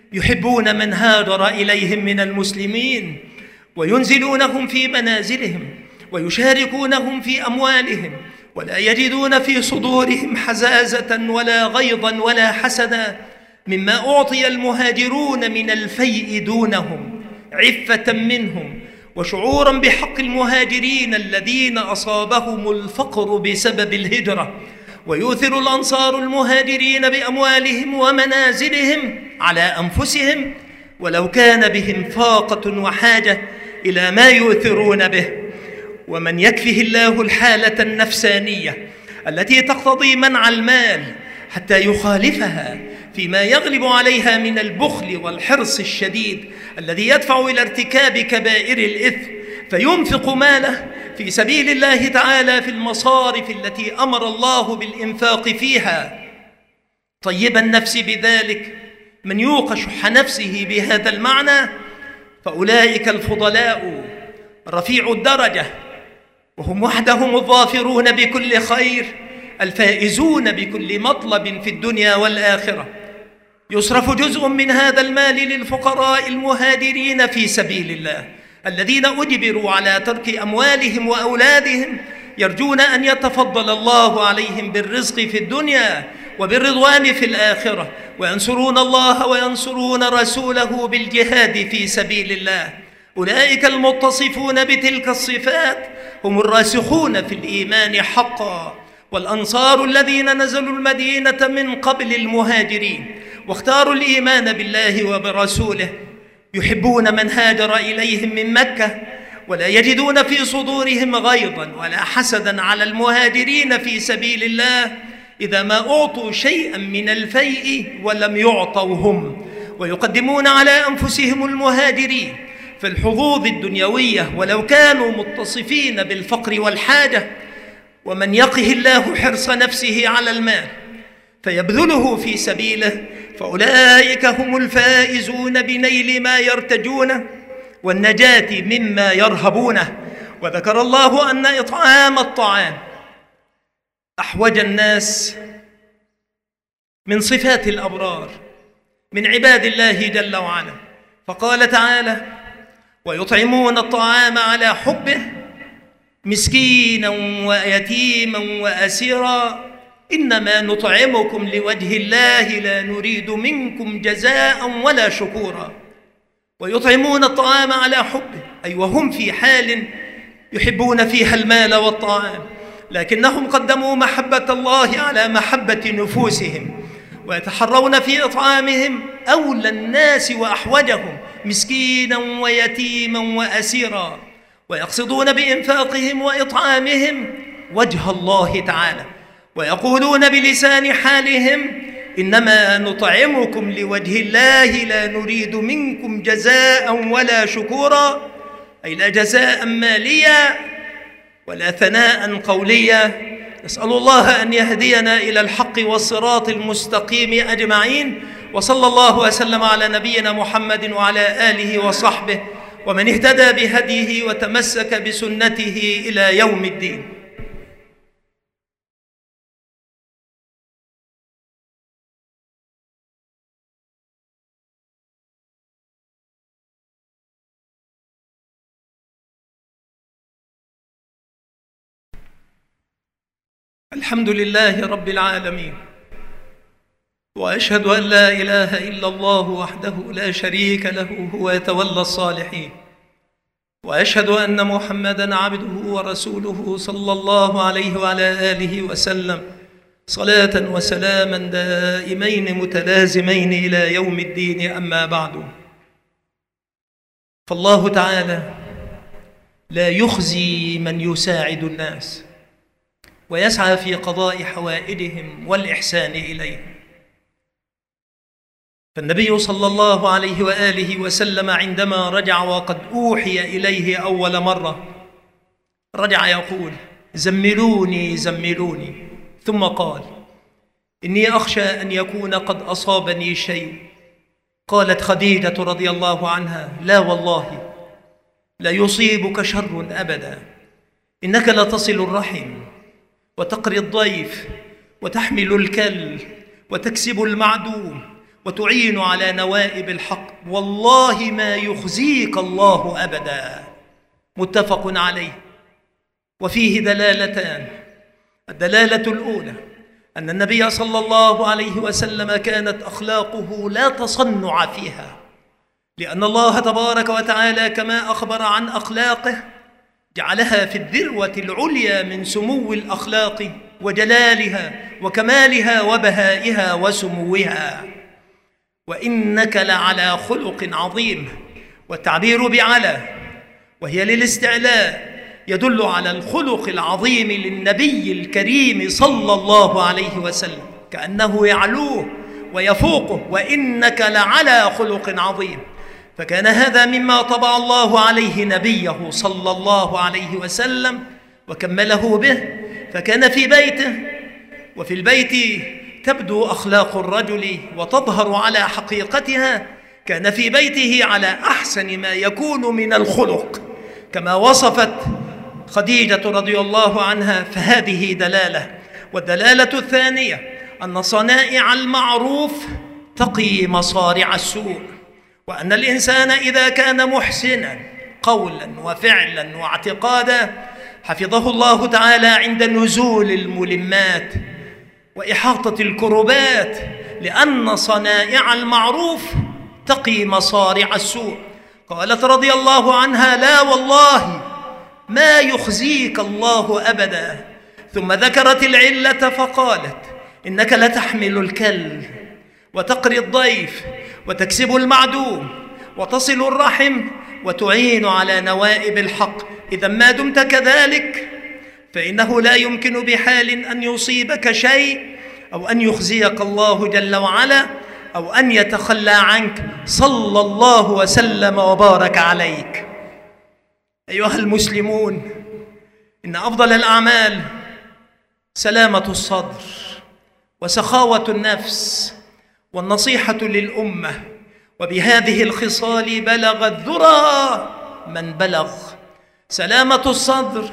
يحبون من هاجر إليهم من المسلمين، وينزلونهم في منازلهم ويشاركونهم في أموالهم، ولا يجدون في صدورهم حزازة ولا غيظا ولا حسدا مما أعطي المهاجرون من الفيء دونهم، عفة منهم وشعورا بحق المهاجرين الذين أصابهم الفقر بسبب الهجرة. ويؤثر الأنصار المهاجرين بأموالهم ومنازلهم على أنفسهم ولو كان بهم فاقة وحاجة إلى ما يؤثرون به. ومن يكفه الله الحالة النفسانية التي تقتضي منع المال حتى يخالفها فيما يغلب عليها من البخل والحرص الشديد الذي يدفع إلى ارتكاب كبائر الإثم، فينفق ماله في سبيل الله تعالى في المصارف التي أمر الله بالإنفاق فيها، طيب النفس بذلك من يوق شح نفسه بهذا المعنى فأولئك الفضلاء رفيع الدرجة، وهم وحدهم الظافرون بكل خير الفائزون بكل مطلب في الدنيا والآخرة. يصرف جزء من هذا المال للفقراء المهاجرين في سبيل الله الذين أجبروا على ترك أموالهم وأولادهم، يرجون أن يتفضل الله عليهم بالرزق في الدنيا وبالرضوان في الآخرة، وينصرون الله وينصرون رسوله بالجهاد في سبيل الله. أولئك المتصفون بتلك الصفات هم الراسخون في الإيمان حقا، والأنصار الذين نزلوا المدينة من قبل المهاجرين واختاروا الإيمان بالله وبرسوله، يحبون من هاجر إليهم من مكة ولا يجدون في صدورهم غيظا ولا حسدا على المهاجرين في سبيل الله إذا ما أعطوا شيئا من الفيء ولم يعطوا هم، ويقدمون على أنفسهم المهاجرين في الحظوظ الدنيوية ولو كانوا متصفين بالفقر والحاجة. ومن يقه الله حرص نفسه على المال فيبذله في سبيله فأولئك هم الفائزون بنيل ما يرتجونه والنجاة مما يرهبونه. وذكر الله أن إطعام الطعام أحوج الناس من صفات الأبرار من عباد الله جل وعلا، فقال تعالى: ويطعمون الطعام على حبه مسكينا ويتيما وأسيرا إنما نطعمكم لوجه الله لا نريد منكم جزاء ولا شكورا. ويطعمون الطعام على حبه أي وهم في حال يحبون فيها المال والطعام، لكنهم قدموا محبة الله على محبة نفوسهم، ويتحرون في إطعامهم أولى الناس وأحوجهم مسكينا ويتيما وأسيرا، ويقصدون بإنفاقهم وإطعامهم وجه الله تعالى، ويقولون بلسان حالهم: إنما نطعمكم لوجه الله لا نريد منكم جزاء ولا شكورا، أي لا جزاء ماليا ولا ثناء قوليا. نسأل الله أن يهدينا إلى الحق والصراط المستقيم أجمعين، وصلى الله وسلم على نبينا محمد وعلى آله وصحبه ومن اهتدى بهديه وتمسك بسنته إلى يوم الدين. الحمد لله رب العالمين، وأشهد أن لا إله إلا الله وحده لا شريك له هو يتولى الصالحين، وأشهد أن محمدًا عبده ورسوله صلى الله عليه وعلى آله وسلم صلاة وسلاما دائمين متلازمين إلى يوم الدين. أما بعد، فالله تعالى لا يخزي من يساعد الناس ويسعى في قضاء حوائجهم والإحسان إليهم. فالنبي صلى الله عليه وآله وسلم عندما رجع وقد أوحي إليه أول مرة رجع يقول: زملوني زملوني، ثم قال: إني أخشى أن يكون قد أصابني شيء. قالت خديجة رضي الله عنها: لا والله لا يصيبك شر أبدا، إنك لتصل الرحم وتقري الضيف وتحمل الكل وتكسب المعدوم وتعين على نوائب الحق، والله ما يخزيك الله أبدا. متفق عليه. وفيه دلالتان. الدلالة الأولى أن النبي صلى الله عليه وسلم كانت أخلاقه لا تصنع فيها، لأن الله تبارك وتعالى كما أخبر عن أخلاقه جعلها في الذروة العليا من سمو الأخلاق وجلالها وكمالها وبهائها وسموها. وإنك لعلى خلق عظيم، والتعبير بعلى وهي للاستعلاء يدل على الخلق العظيم للنبي الكريم صلى الله عليه وسلم، كأنه يعلوه ويفوقه، وإنك لعلى خلق عظيم. فكان هذا مما طبع الله عليه نبيه صلى الله عليه وسلم وكمله به. فكان في بيته، وفي البيت تبدو أخلاق الرجل وتظهر على حقيقتها، كان في بيته على أحسن ما يكون من الخلق كما وصفت خديجة رضي الله عنها. فهذه دلالة. والدلالة الثانية أن صنائع المعروف تقي مصارع السوء، وأن الإنسان إذا كان محسنا قولا وفعلا واعتقادا حفظه الله تعالى عند نزول الملمات وإحاطة الكربات، لأن صنائع المعروف تقي مصارع السوء. قالت رضي الله عنها: لا والله ما يخزيك الله أبدا. ثم ذكرت العلة فقالت: إنك لتحمل الكل وتقري الضيف وتكسب المعدوم وتصل الرحم وتعين على نوائب الحق. إذا ما دمت كذلك فإنه لا يمكن بحال أن يصيبك شيء أو أن يخزيك الله جل وعلا أو أن يتخلى عنك صلى الله وسلم وبارك عليك. أيها المسلمون، إن أفضل الأعمال سلامة الصدر وسخاوة النفس والنصيحة للأمة، وبهذه الخصال بلغ الذرى من بلغ. سلامة الصدر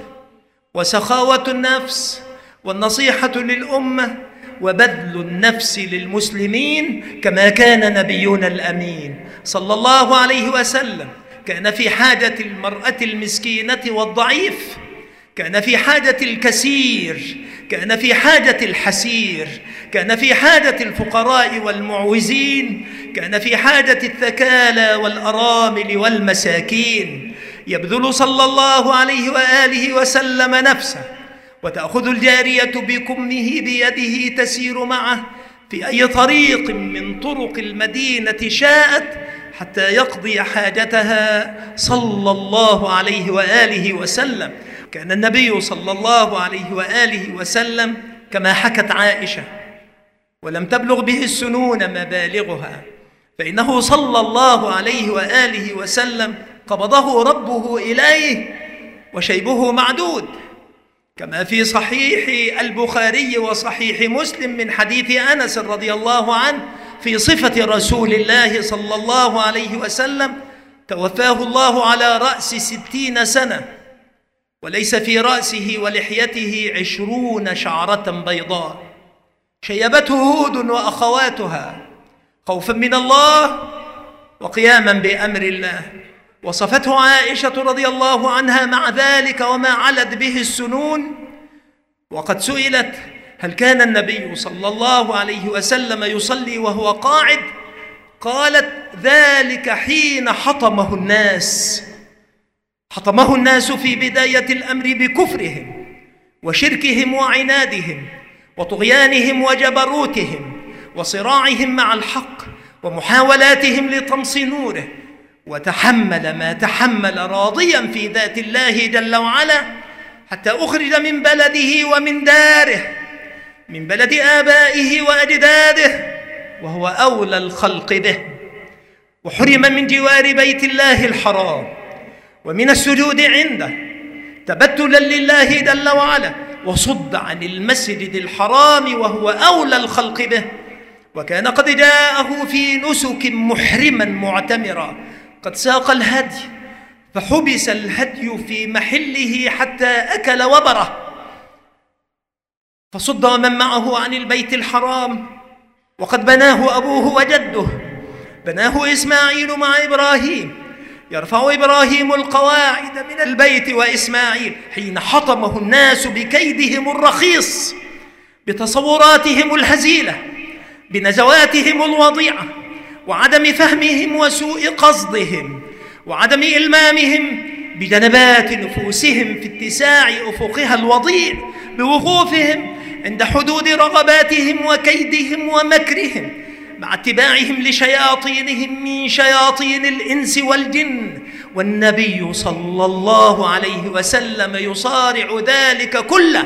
وسخاوة النفس والنصيحة للأمة وبذل النفس للمسلمين، كما كان نبينا الأمين صلى الله عليه وسلم كان في حاجة المرأة المسكينة والضعيف، كان في حاجة الكسير، كان في حاجة الحسير، كان في حاجة الفقراء والمعوزين، كان في حاجة الثكالى والأرامل والمساكين. يبذل صلى الله عليه وآله وسلم نفسه، وتأخذ الجارية بكمه بيده تسير معه في أي طريق من طرق المدينة شاءت حتى يقضي حاجتها صلى الله عليه وآله وسلم. كان النبي صلى الله عليه وآله وسلم كما حكت عائشة، ولم تبلغ به السنون مبالغها، فإنه صلى الله عليه وآله وسلم قبضه ربه إليه وشيبه معدود، كما في صحيح البخاري وصحيح مسلم من حديث أنس رضي الله عنه في صفة رسول الله صلى الله عليه وسلم: توفاه الله على رأس 60 سنة، وليس في رأسه ولحيته 20 شعرة بيضاء، شيبته هود وأخواتها خوفا من الله وقياما بأمر الله. وصفته عائشة رضي الله عنها مع ذلك وما علت به السنون، وقد سئلت: هل كان النبي صلى الله عليه وسلم يصلي وهو قاعد؟ قالت: ذلك حين حطمه الناس. حطمه الناس في بداية الأمر بكفرهم وشركهم وعنادهم وطغيانهم وجبروتهم وصراعهم مع الحق ومحاولاتهم لطمس نوره، وتحمل ما تحمل راضيا في ذات الله جل وعلا حتى أخرج من بلده ومن داره، من بلد آبائه وأجداده، وهو أولى الخلق به، وحرم من جوار بيت الله الحرام ومن السجود عنده تبتلا لله جل وعلا، وصد عن المسجد الحرام وهو أولى الخلق به. وكان قد جاءه في نسك محرما معتمرا، قد ساق الهدي فحبس الهدي في محله حتى أكل وبره، فصد من معه عن البيت الحرام وقد بناه أبوه وجده، بناه إسماعيل مع إبراهيم. يرفع إبراهيم القواعد من البيت وإسماعيل حين حطمه الناس بكيدهم الرخيص، بتصوراتهم الهزيلة، بنزواتهم الوضيعة، وعدم فهمهم وسوء قصدهم، وعدم إلمامهم بجنبات نفوسهم في اتساع أفقها الوضيع، بوقوفهم عند حدود رغباتهم وكيدهم ومكرهم، مع اتباعهم لشياطينهم من شياطين الإنس والجن. والنبي صلى الله عليه وسلم يصارع ذلك كله،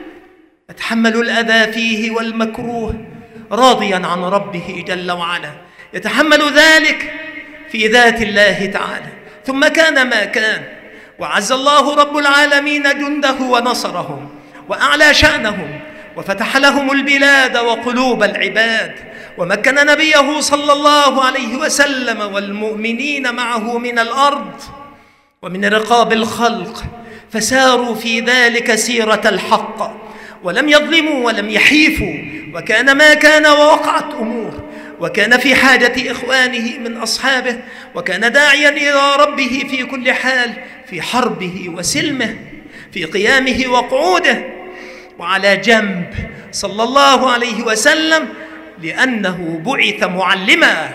يتحمل الأذى فيه والمكروه راضيا عن ربه جل وعلا، يتحمل ذلك في ذات الله تعالى. ثم كان ما كان، وعز الله رب العالمين جنده ونصرهم وأعلى شأنهم، وفتح لهم البلاد وقلوب العباد، ومكن نبيه صلى الله عليه وسلم والمؤمنين معه من الأرض ومن رقاب الخلق، فساروا في ذلك سيرة الحق، ولم يظلموا ولم يحيفوا، وكان ما كان ووقعت أمور، وكان في حاجة إخوانه من أصحابه، وكان داعيا إلى ربه في كل حال، في حربه وسلمه، في قيامه وقعوده. وعلى جنب صلى الله عليه وسلم لأنه بعث معلما،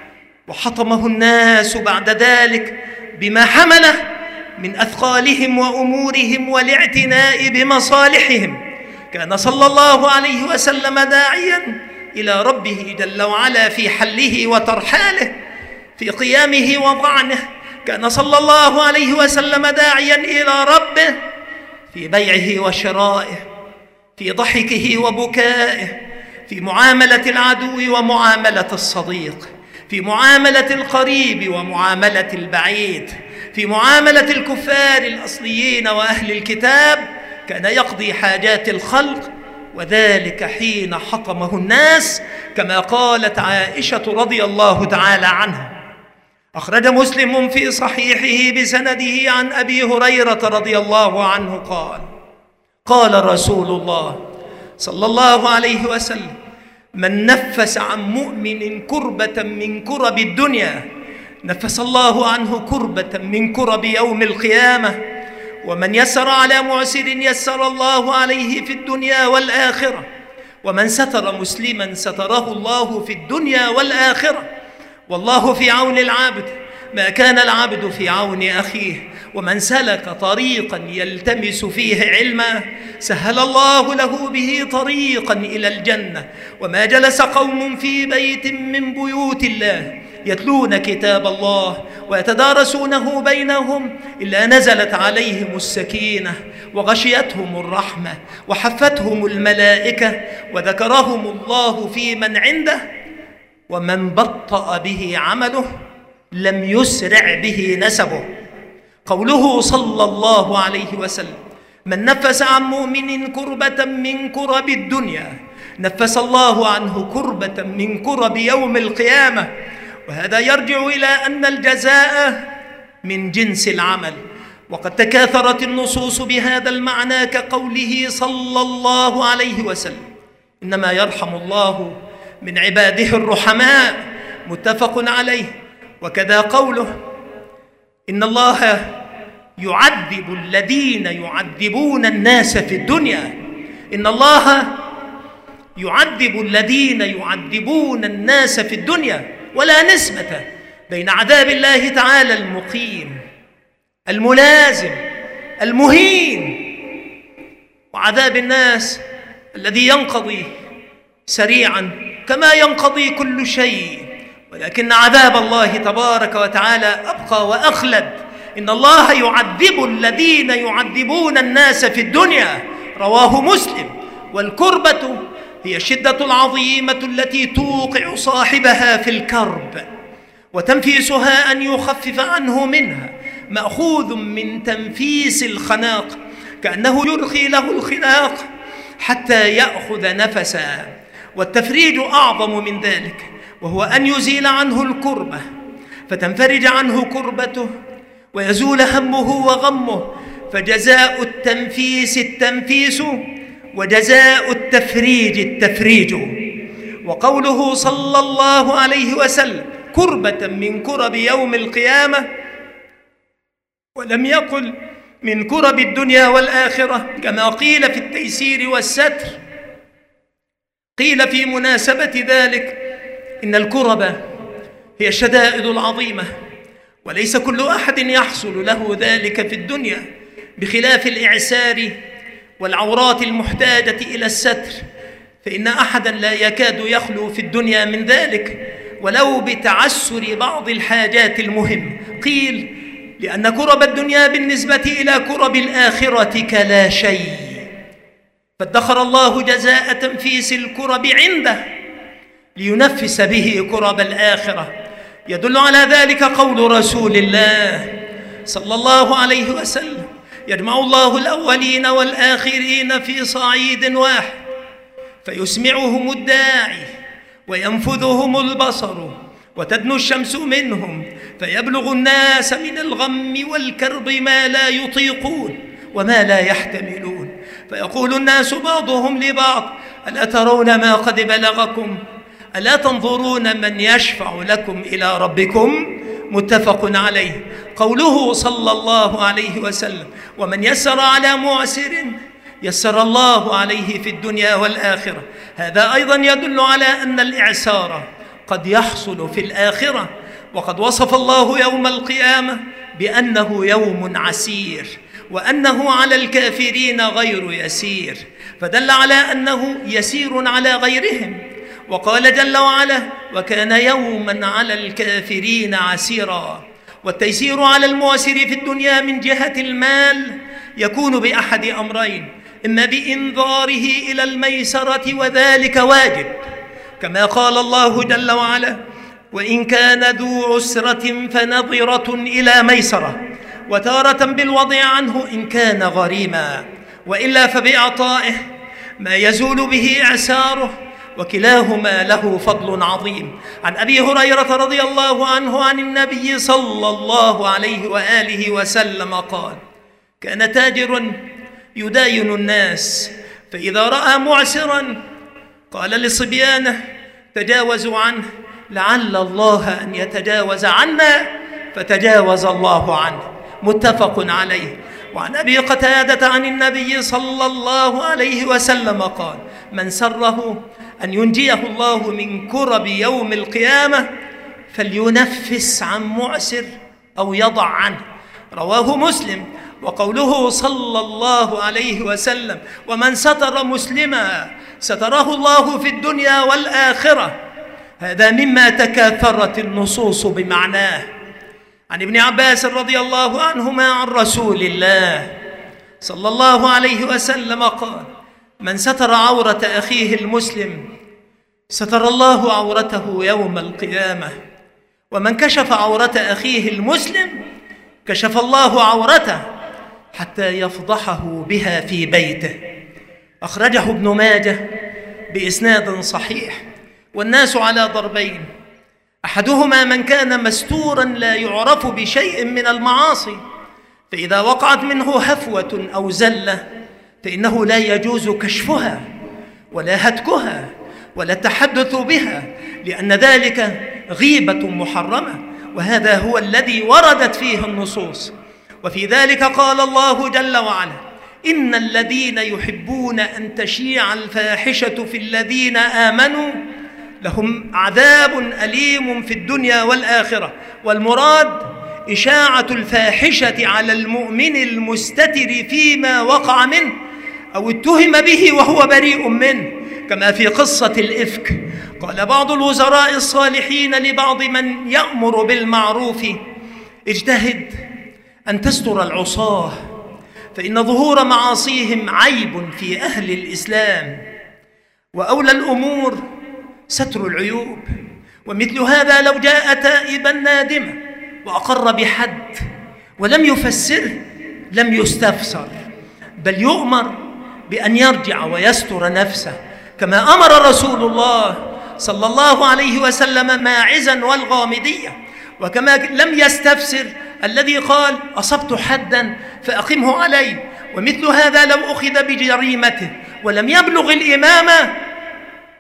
وحطمه الناس بعد ذلك بما حمله من أثقالهم وأمورهم والاعتناء بمصالحهم. كان صلى الله عليه وسلم داعيا إلى ربه جل وعلا في حله وترحاله، في قيامه وضعنه. كان صلى الله عليه وسلم داعيا إلى ربه في بيعه وشرائه، في ضحكه وبكائه، في معاملة العدو ومعاملة الصديق، في معاملة القريب ومعاملة البعيد، في معاملة الكفار الأصليين وأهل الكتاب. كان يقضي حاجات الخلق، وذلك حين حطمه الناس، كما قالت عائشة رضي الله تعالى عنها. أخرج مسلم في صحيحه بسنده عن أبي هريرة رضي الله عنه قال: قال رسول الله صلى الله عليه وسلم: من نفس عن مؤمن كربة من كرب الدنيا نفس الله عنه كربة من كرب يوم القيامة، ومن يسر على معسر يسر الله عليه في الدنيا والآخرة، ومن ستر مسلما ستره الله في الدنيا والآخرة. والله في عون العبد ما كان العبد في عون أخيه، ومن سلك طريقا يلتمس فيه علما سهل الله له به طريقا إلى الجنة. وما جلس قوم في بيت من بيوت الله يتلون كتاب الله ويتدارسونه بينهم إلا نزلت عليهم السكينة وغشيتهم الرحمة وحفتهم الملائكة وذكرهم الله في من عنده. ومن بطأ به عمله لم يسرع به نسبه. قوله صلى الله عليه وسلم: من نفس عن مؤمن كربة من كرب الدنيا نفس الله عنه كربة من كرب يوم القيامة. وهذا يرجع إلى أن الجزاء من جنس العمل، وقد تكاثرت النصوص بهذا المعنى كقوله صلى الله عليه وسلم: إنما يرحم الله من عباده الرحماء، متفق عليه. وكذا قوله: إن الله يعذب الذين يعذبون الناس في الدنيا. إن الله يعذب الذين يعذبون الناس في الدنيا، ولا نسبة بين عذاب الله تعالى المقيم الملازم المهين وعذاب الناس الذي ينقضي سريعا كما ينقضي كل شيء، ولكن عذاب الله تبارك وتعالى أبقى وأخلد. إن الله يعذب الذين يعذبون الناس في الدنيا، رواه مسلم. والكربة هي الشدة العظيمة التي توقع صاحبها في الكرب، وتنفيسها أن يخفف عنه منها، مأخوذ من تنفيس الخناق، كأنه يرخي له الخناق حتى يأخذ نفسا. والتفريج أعظم من ذلك، وهو أن يزيل عنه الكربة فتنفرج عنه كربته ويزول همه وغمه. فجزاء التنفيس التنفيس، وجزاء التفريج التفريج. وقوله صلى الله عليه وسلم كربة من كرب يوم القيامة، ولم يقل من كرب الدنيا والآخرة كما قيل في التيسير والستر. قيل في مناسبة ذلك إن الكرب هي الشدائد العظيمة، وليس كل أحد يحصل له ذلك في الدنيا، بخلاف الإعسار والعورات المحتاجة إلى الستر، فإن أحدا لا يكاد يخلو في الدنيا من ذلك ولو بتعسر بعض الحاجات المهمة. قيل لأن كرب الدنيا بالنسبة إلى كرب الآخرة كلا شيء، فادخر الله جزاء تنفيس الكرب عنده لينفس به كرب الآخرة. يدل على ذلك قول رسول الله صلى الله عليه وسلم: يجمع الله الأولين والآخرين في صعيد واحد فيسمعهم الداعي وينفذهم البصر وتدنو الشمس منهم فيبلغ الناس من الغم والكرب ما لا يطيقون وما لا يحتملون، فيقول الناس بعضهم لبعض: ألا ترون ما قد بلغكم؟ ألا تنظرون من يشفع لكم إلى ربكم؟ متفق عليه. قوله صلى الله عليه وسلم: ومن يسر على معسر يسر الله عليه في الدنيا والآخرة، هذا أيضا يدل على أن الإعسار قد يحصل في الآخرة، وقد وصف الله يوم القيامة بأنه يوم عسير وأنه على الكافرين غير يسير، فدل على أنه يسير على غيرهم. وقال جل وعلا: وكان يوما على الكافرين عسيرا. والتيسير على المعسر في الدنيا من جهة المال يكون بأحد أمرين: إما بإنظاره إلى الميسرة وذلك واجب، كما قال الله جل وعلا: وإن كان ذو عسرة فنظرة إلى ميسرة، وتارة بالوضع عنه إن كان غريما، وإلا فبإعطائه ما يزول به إعساره، وكلاهما له فضل عظيم. عن أبي هريرة رضي الله عنه عن النبي صلى الله عليه وآله وسلم قال: كان تاجر يداين الناس، فإذا رأى معسرا قال لصبيانه: تجاوزوا عنه لعل الله أن يتجاوز عنا، فتجاوز الله عنه. متفق عليه. وعن أبي قتادة عن النبي صلى الله عليه وسلم قال: من سره أن ينجيه الله من كرب يوم القيامة فلينفس عن معسر أو يضع عنه. رواه مسلم. وقوله صلى الله عليه وسلم: ومن ستر مسلما ستره الله في الدنيا والآخرة، هذا مما تكاثرت النصوص بمعناه. عن ابن عباس رضي الله عنهما عن رسول الله صلى الله عليه وسلم قال: من ستر عورة أخيه المسلم ستر الله عورته يوم القيامة، ومن كشف عورة أخيه المسلم كشف الله عورته حتى يفضحه بها في بيته. أخرجه ابن ماجه بإسناد صحيح. والناس على ضربين: أحدهما من كان مستورا لا يعرف بشيء من المعاصي، فإذا وقعت منه هفوة أو زلة فإنه لا يجوز كشفها ولا هتكها ولا التحدث بها، لأن ذلك غيبة محرمة، وهذا هو الذي وردت فيه النصوص. وفي ذلك قال الله جل وعلا: إن الذين يحبون أن تشيع الفاحشة في الذين آمنوا لهم عذاب أليم في الدنيا والآخرة. والمراد إشاعة الفاحشة على المؤمن المستتر فيما وقع منه أو اتهم به وهو بريء منه، كما في قصة الإفك. قال بعض الوزراء الصالحين لبعض من يأمر بالمعروف: اجتهد أن تستر العصاة، فإن ظهور معاصيهم عيب في أهل الإسلام، وأولى الأمور ستر العيوب. ومثل هذا لو جاء تائبا نادما وأقر بحد ولم يفسره لم يستفسر، بل يؤمر بأن يرجع ويستر نفسه، كما أمر رسول الله صلى الله عليه وسلم ماعزا والغامدية، وكما لم يستفسر الذي قال: أصبت حدا فأقمه عليه. ومثل هذا لو أخذ بجريمته ولم يبلغ الإمامة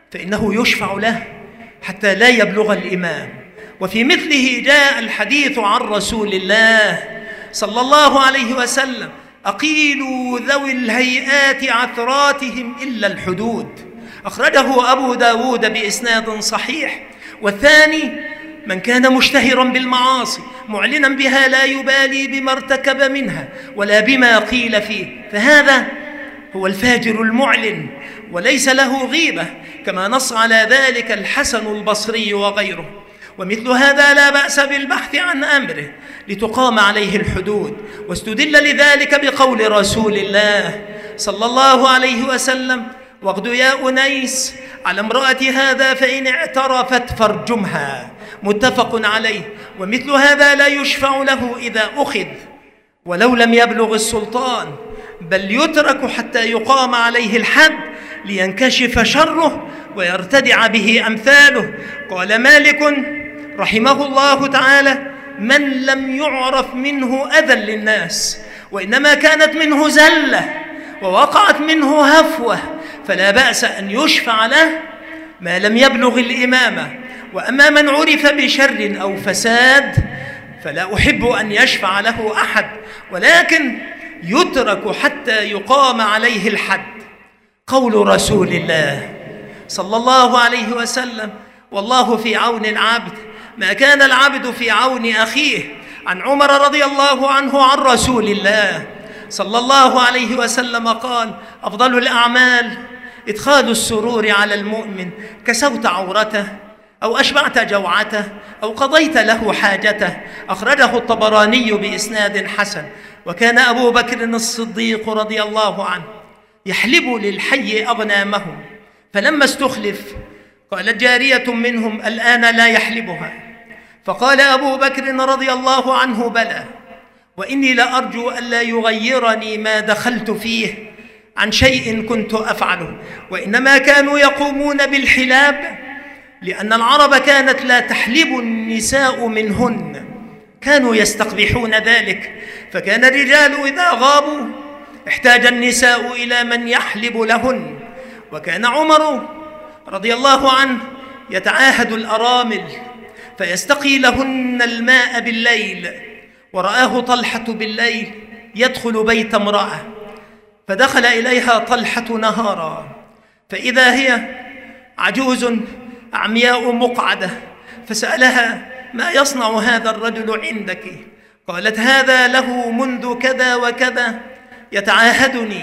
فإنه يشفع له حتى لا يبلغ الإمام. وفي مثله جاء الحديث عن رسول الله صلى الله عليه وسلم: أقيلوا ذوي الهيئات عثراتهم إلا الحدود. أخرجه أبو داود بإسناد صحيح. والثاني: من كان مشتهرا بالمعاصي معلنا بها لا يبالي بما ارتكب منها ولا بما قيل فيه، فهذا هو الفاجر المعلن وليس له غيبة، كما نص على ذلك الحسن البصري وغيره. ومثل هذا لا بأس بالبحث عن أمره لتقام عليه الحدود. واستدل لذلك بقول رسول الله صلى الله عليه وسلم: واغد يا أنيس على امرأة هذا فإن اعترفت فارجمها. متفق عليه. ومثل هذا لا يشفع له إذا أخذ ولو لم يبلغ السلطان، بل يترك حتى يقام عليه الحد لينكشف شره ويرتدع به أمثاله. قال مالك رحمه الله تعالى: من لم يعرف منه أذى للناس وإنما كانت منه زلة ووقعت منه هفوة فلا بأس أن يشفع له ما لم يبلغ الإمامة. وأما من عرف بشر أو فساد فلا أحب أن يشفع له أحد، ولكن يترك حتى يقام عليه الحد. قول رسول الله صلى الله عليه وسلم: والله في عون العبد ما كان العبد في عون أخيه. عن عمر رضي الله عنه عن رسول الله صلى الله عليه وسلم قال: أفضل الأعمال إدخال السرور على المؤمن، كسوت عورته أو أشبعت جوعته أو قضيت له حاجته. أخرجه الطبراني بإسناد حسن. وكان أبو بكر الصديق رضي الله عنه يحلب للحي أغنامهم، فلما استخلف قالت جارية منهم: الآن لا يحلبها. فقال أبو بكر رضي الله عنه: بلى، وإني لأرجو ألا يغيرني ما دخلت فيه عن شيء كنت أفعله. وإنما كانوا يقومون بالحلاب لأن العرب كانت لا تحلب النساء منهن، كانوا يستقبحون ذلك، فكان الرجال إذا غابوا احتاج النساء إلى من يحلب لهن. وكان عمر رضي الله عنه يتعاهد الأرامل فيستقي لهن الماء بالليل. ورآه طلحة بالليل يدخل بيت امرأة، فدخل إليها طلحة نهارا فإذا هي عجوز عمياء مقعدة، فسألها: ما يصنع هذا الرجل عندك؟ قالت: هذا له منذ كذا وكذا يتعاهدني،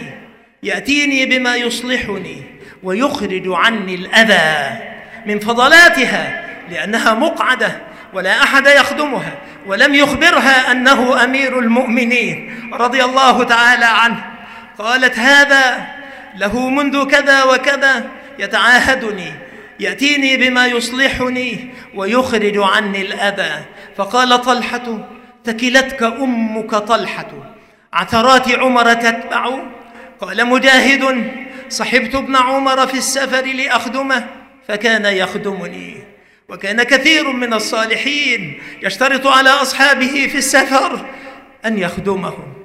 يأتيني بما يصلحني ويخرج عني الأذى. من فضلاتها لأنها مقعدة ولا أحد يخدمها، ولم يخبرها أنه أمير المؤمنين رضي الله تعالى عنه. قالت: هذا له منذ كذا وكذا يتعاهدني، يأتيني بما يصلحني ويخرج عني الأذى. فقال طلحة: تكلتك أمك طلحة، عثرات عمر تتبع؟ قال مجاهد: صحبت ابن عمر في السفر لأخدمه فكان يخدمني. وكان كثير من الصالحين يشترط على أصحابه في السفر أن يخدمهم.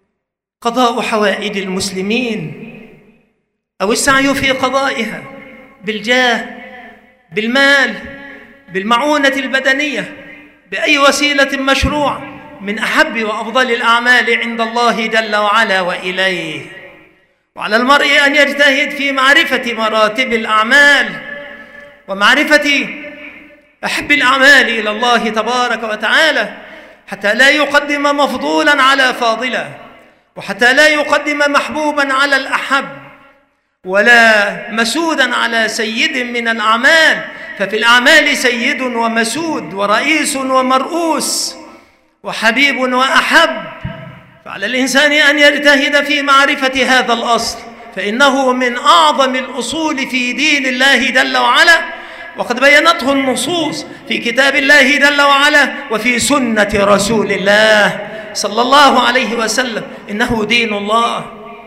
قضاء حوائج المسلمين أو السعي في قضائها بالجاه، بالمال، بالمعونة البدنية، بأي وسيلة مشروع، من أحب وأفضل الأعمال عند الله جل وعلا وإليه. وعلى المرء أن يجتهد في معرفة مراتب الأعمال ومعرفة أحب الأعمال إلى الله تبارك وتعالى، حتى لا يقدم مفضولا على فاضلا، وحتى لا يقدم محبوبا على الأحب، ولا مسودا على سيد من الأعمال. ففي الأعمال سيد ومسود ورئيس ومرؤوس وحبيب وأحب. فعلى الإنسان أن يجتهد في معرفة هذا الأصل، فإنه من أعظم الأصول في دين الله جل وعلا، وقد بينته النصوص في كتاب الله جل وعلا وفي سنة رسول الله صلى الله عليه وسلم. إنه دين الله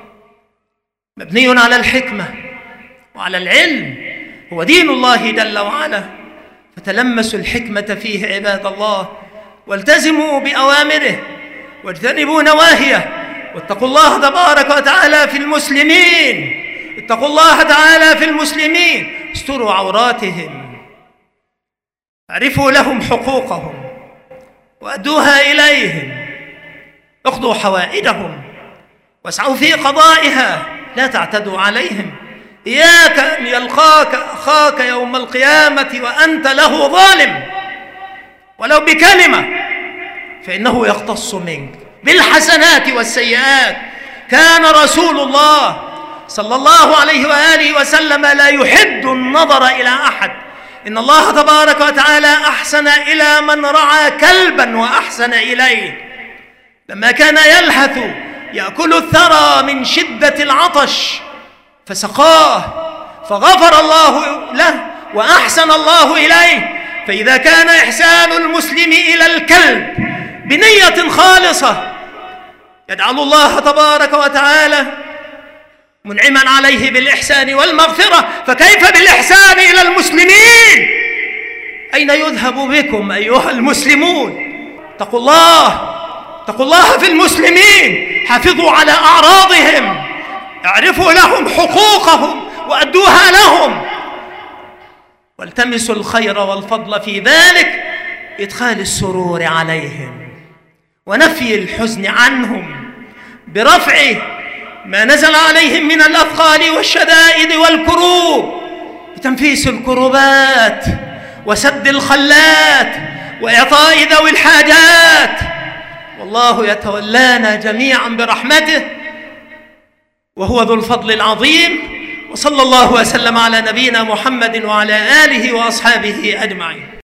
مبني على الحكمة وعلى العلم، هو دين الله جل وعلا. فتلمسوا الحكمة فيه عباد الله، والتزموا بأوامره واجتنبوا نواهيه، واتقوا الله تبارك وتعالى في المسلمين، اتقوا الله تعالى في المسلمين، استروا عوراتهم، اعرفوا لهم حقوقهم وأدوها إليهم، اقضوا حوائجهم واسعوا في قضائها، لا تعتدوا عليهم. إياك أن يلقاك أخاك يوم القيامة وأنت له ظالم ولو بكلمة، فإنه يقتص منك بالحسنات والسيئات. كان رسول الله صلى الله عليه وآله وسلم لا يحد النظر إلى أحد. إن الله تبارك وتعالى أحسن إلى من رعى كلبا وأحسن إليه. لما كان يلهث يأكل الثرى من شدة العطش فسقاه فغفر الله له وأحسن الله إليه. فإذا كان إحسان المسلم إلى الكلب بنية خالصة يجعل الله تبارك وتعالى منعما عليه بالإحسان والمغفرة، فكيف بالإحسان إلى المسلمين؟ أين يذهب بكم أيها المسلمون؟ اتقوا الله في المسلمين، حافظوا على أعراضهم، اعرفوا لهم حقوقهم وأدوها لهم، والتمسوا الخير والفضل في ذلك، إدخال السرور عليهم ونفي الحزن عنهم برفع ما نزل عليهم من الأثقال والشدائد والكروب، بتنفيس الكروبات وسد الخلات وإعطاء ذوي الحاجات. والله يتولانا جميعا برحمته وهو ذو الفضل العظيم. وصلى الله وسلم على نبينا محمد وعلى آله وأصحابه أجمعين.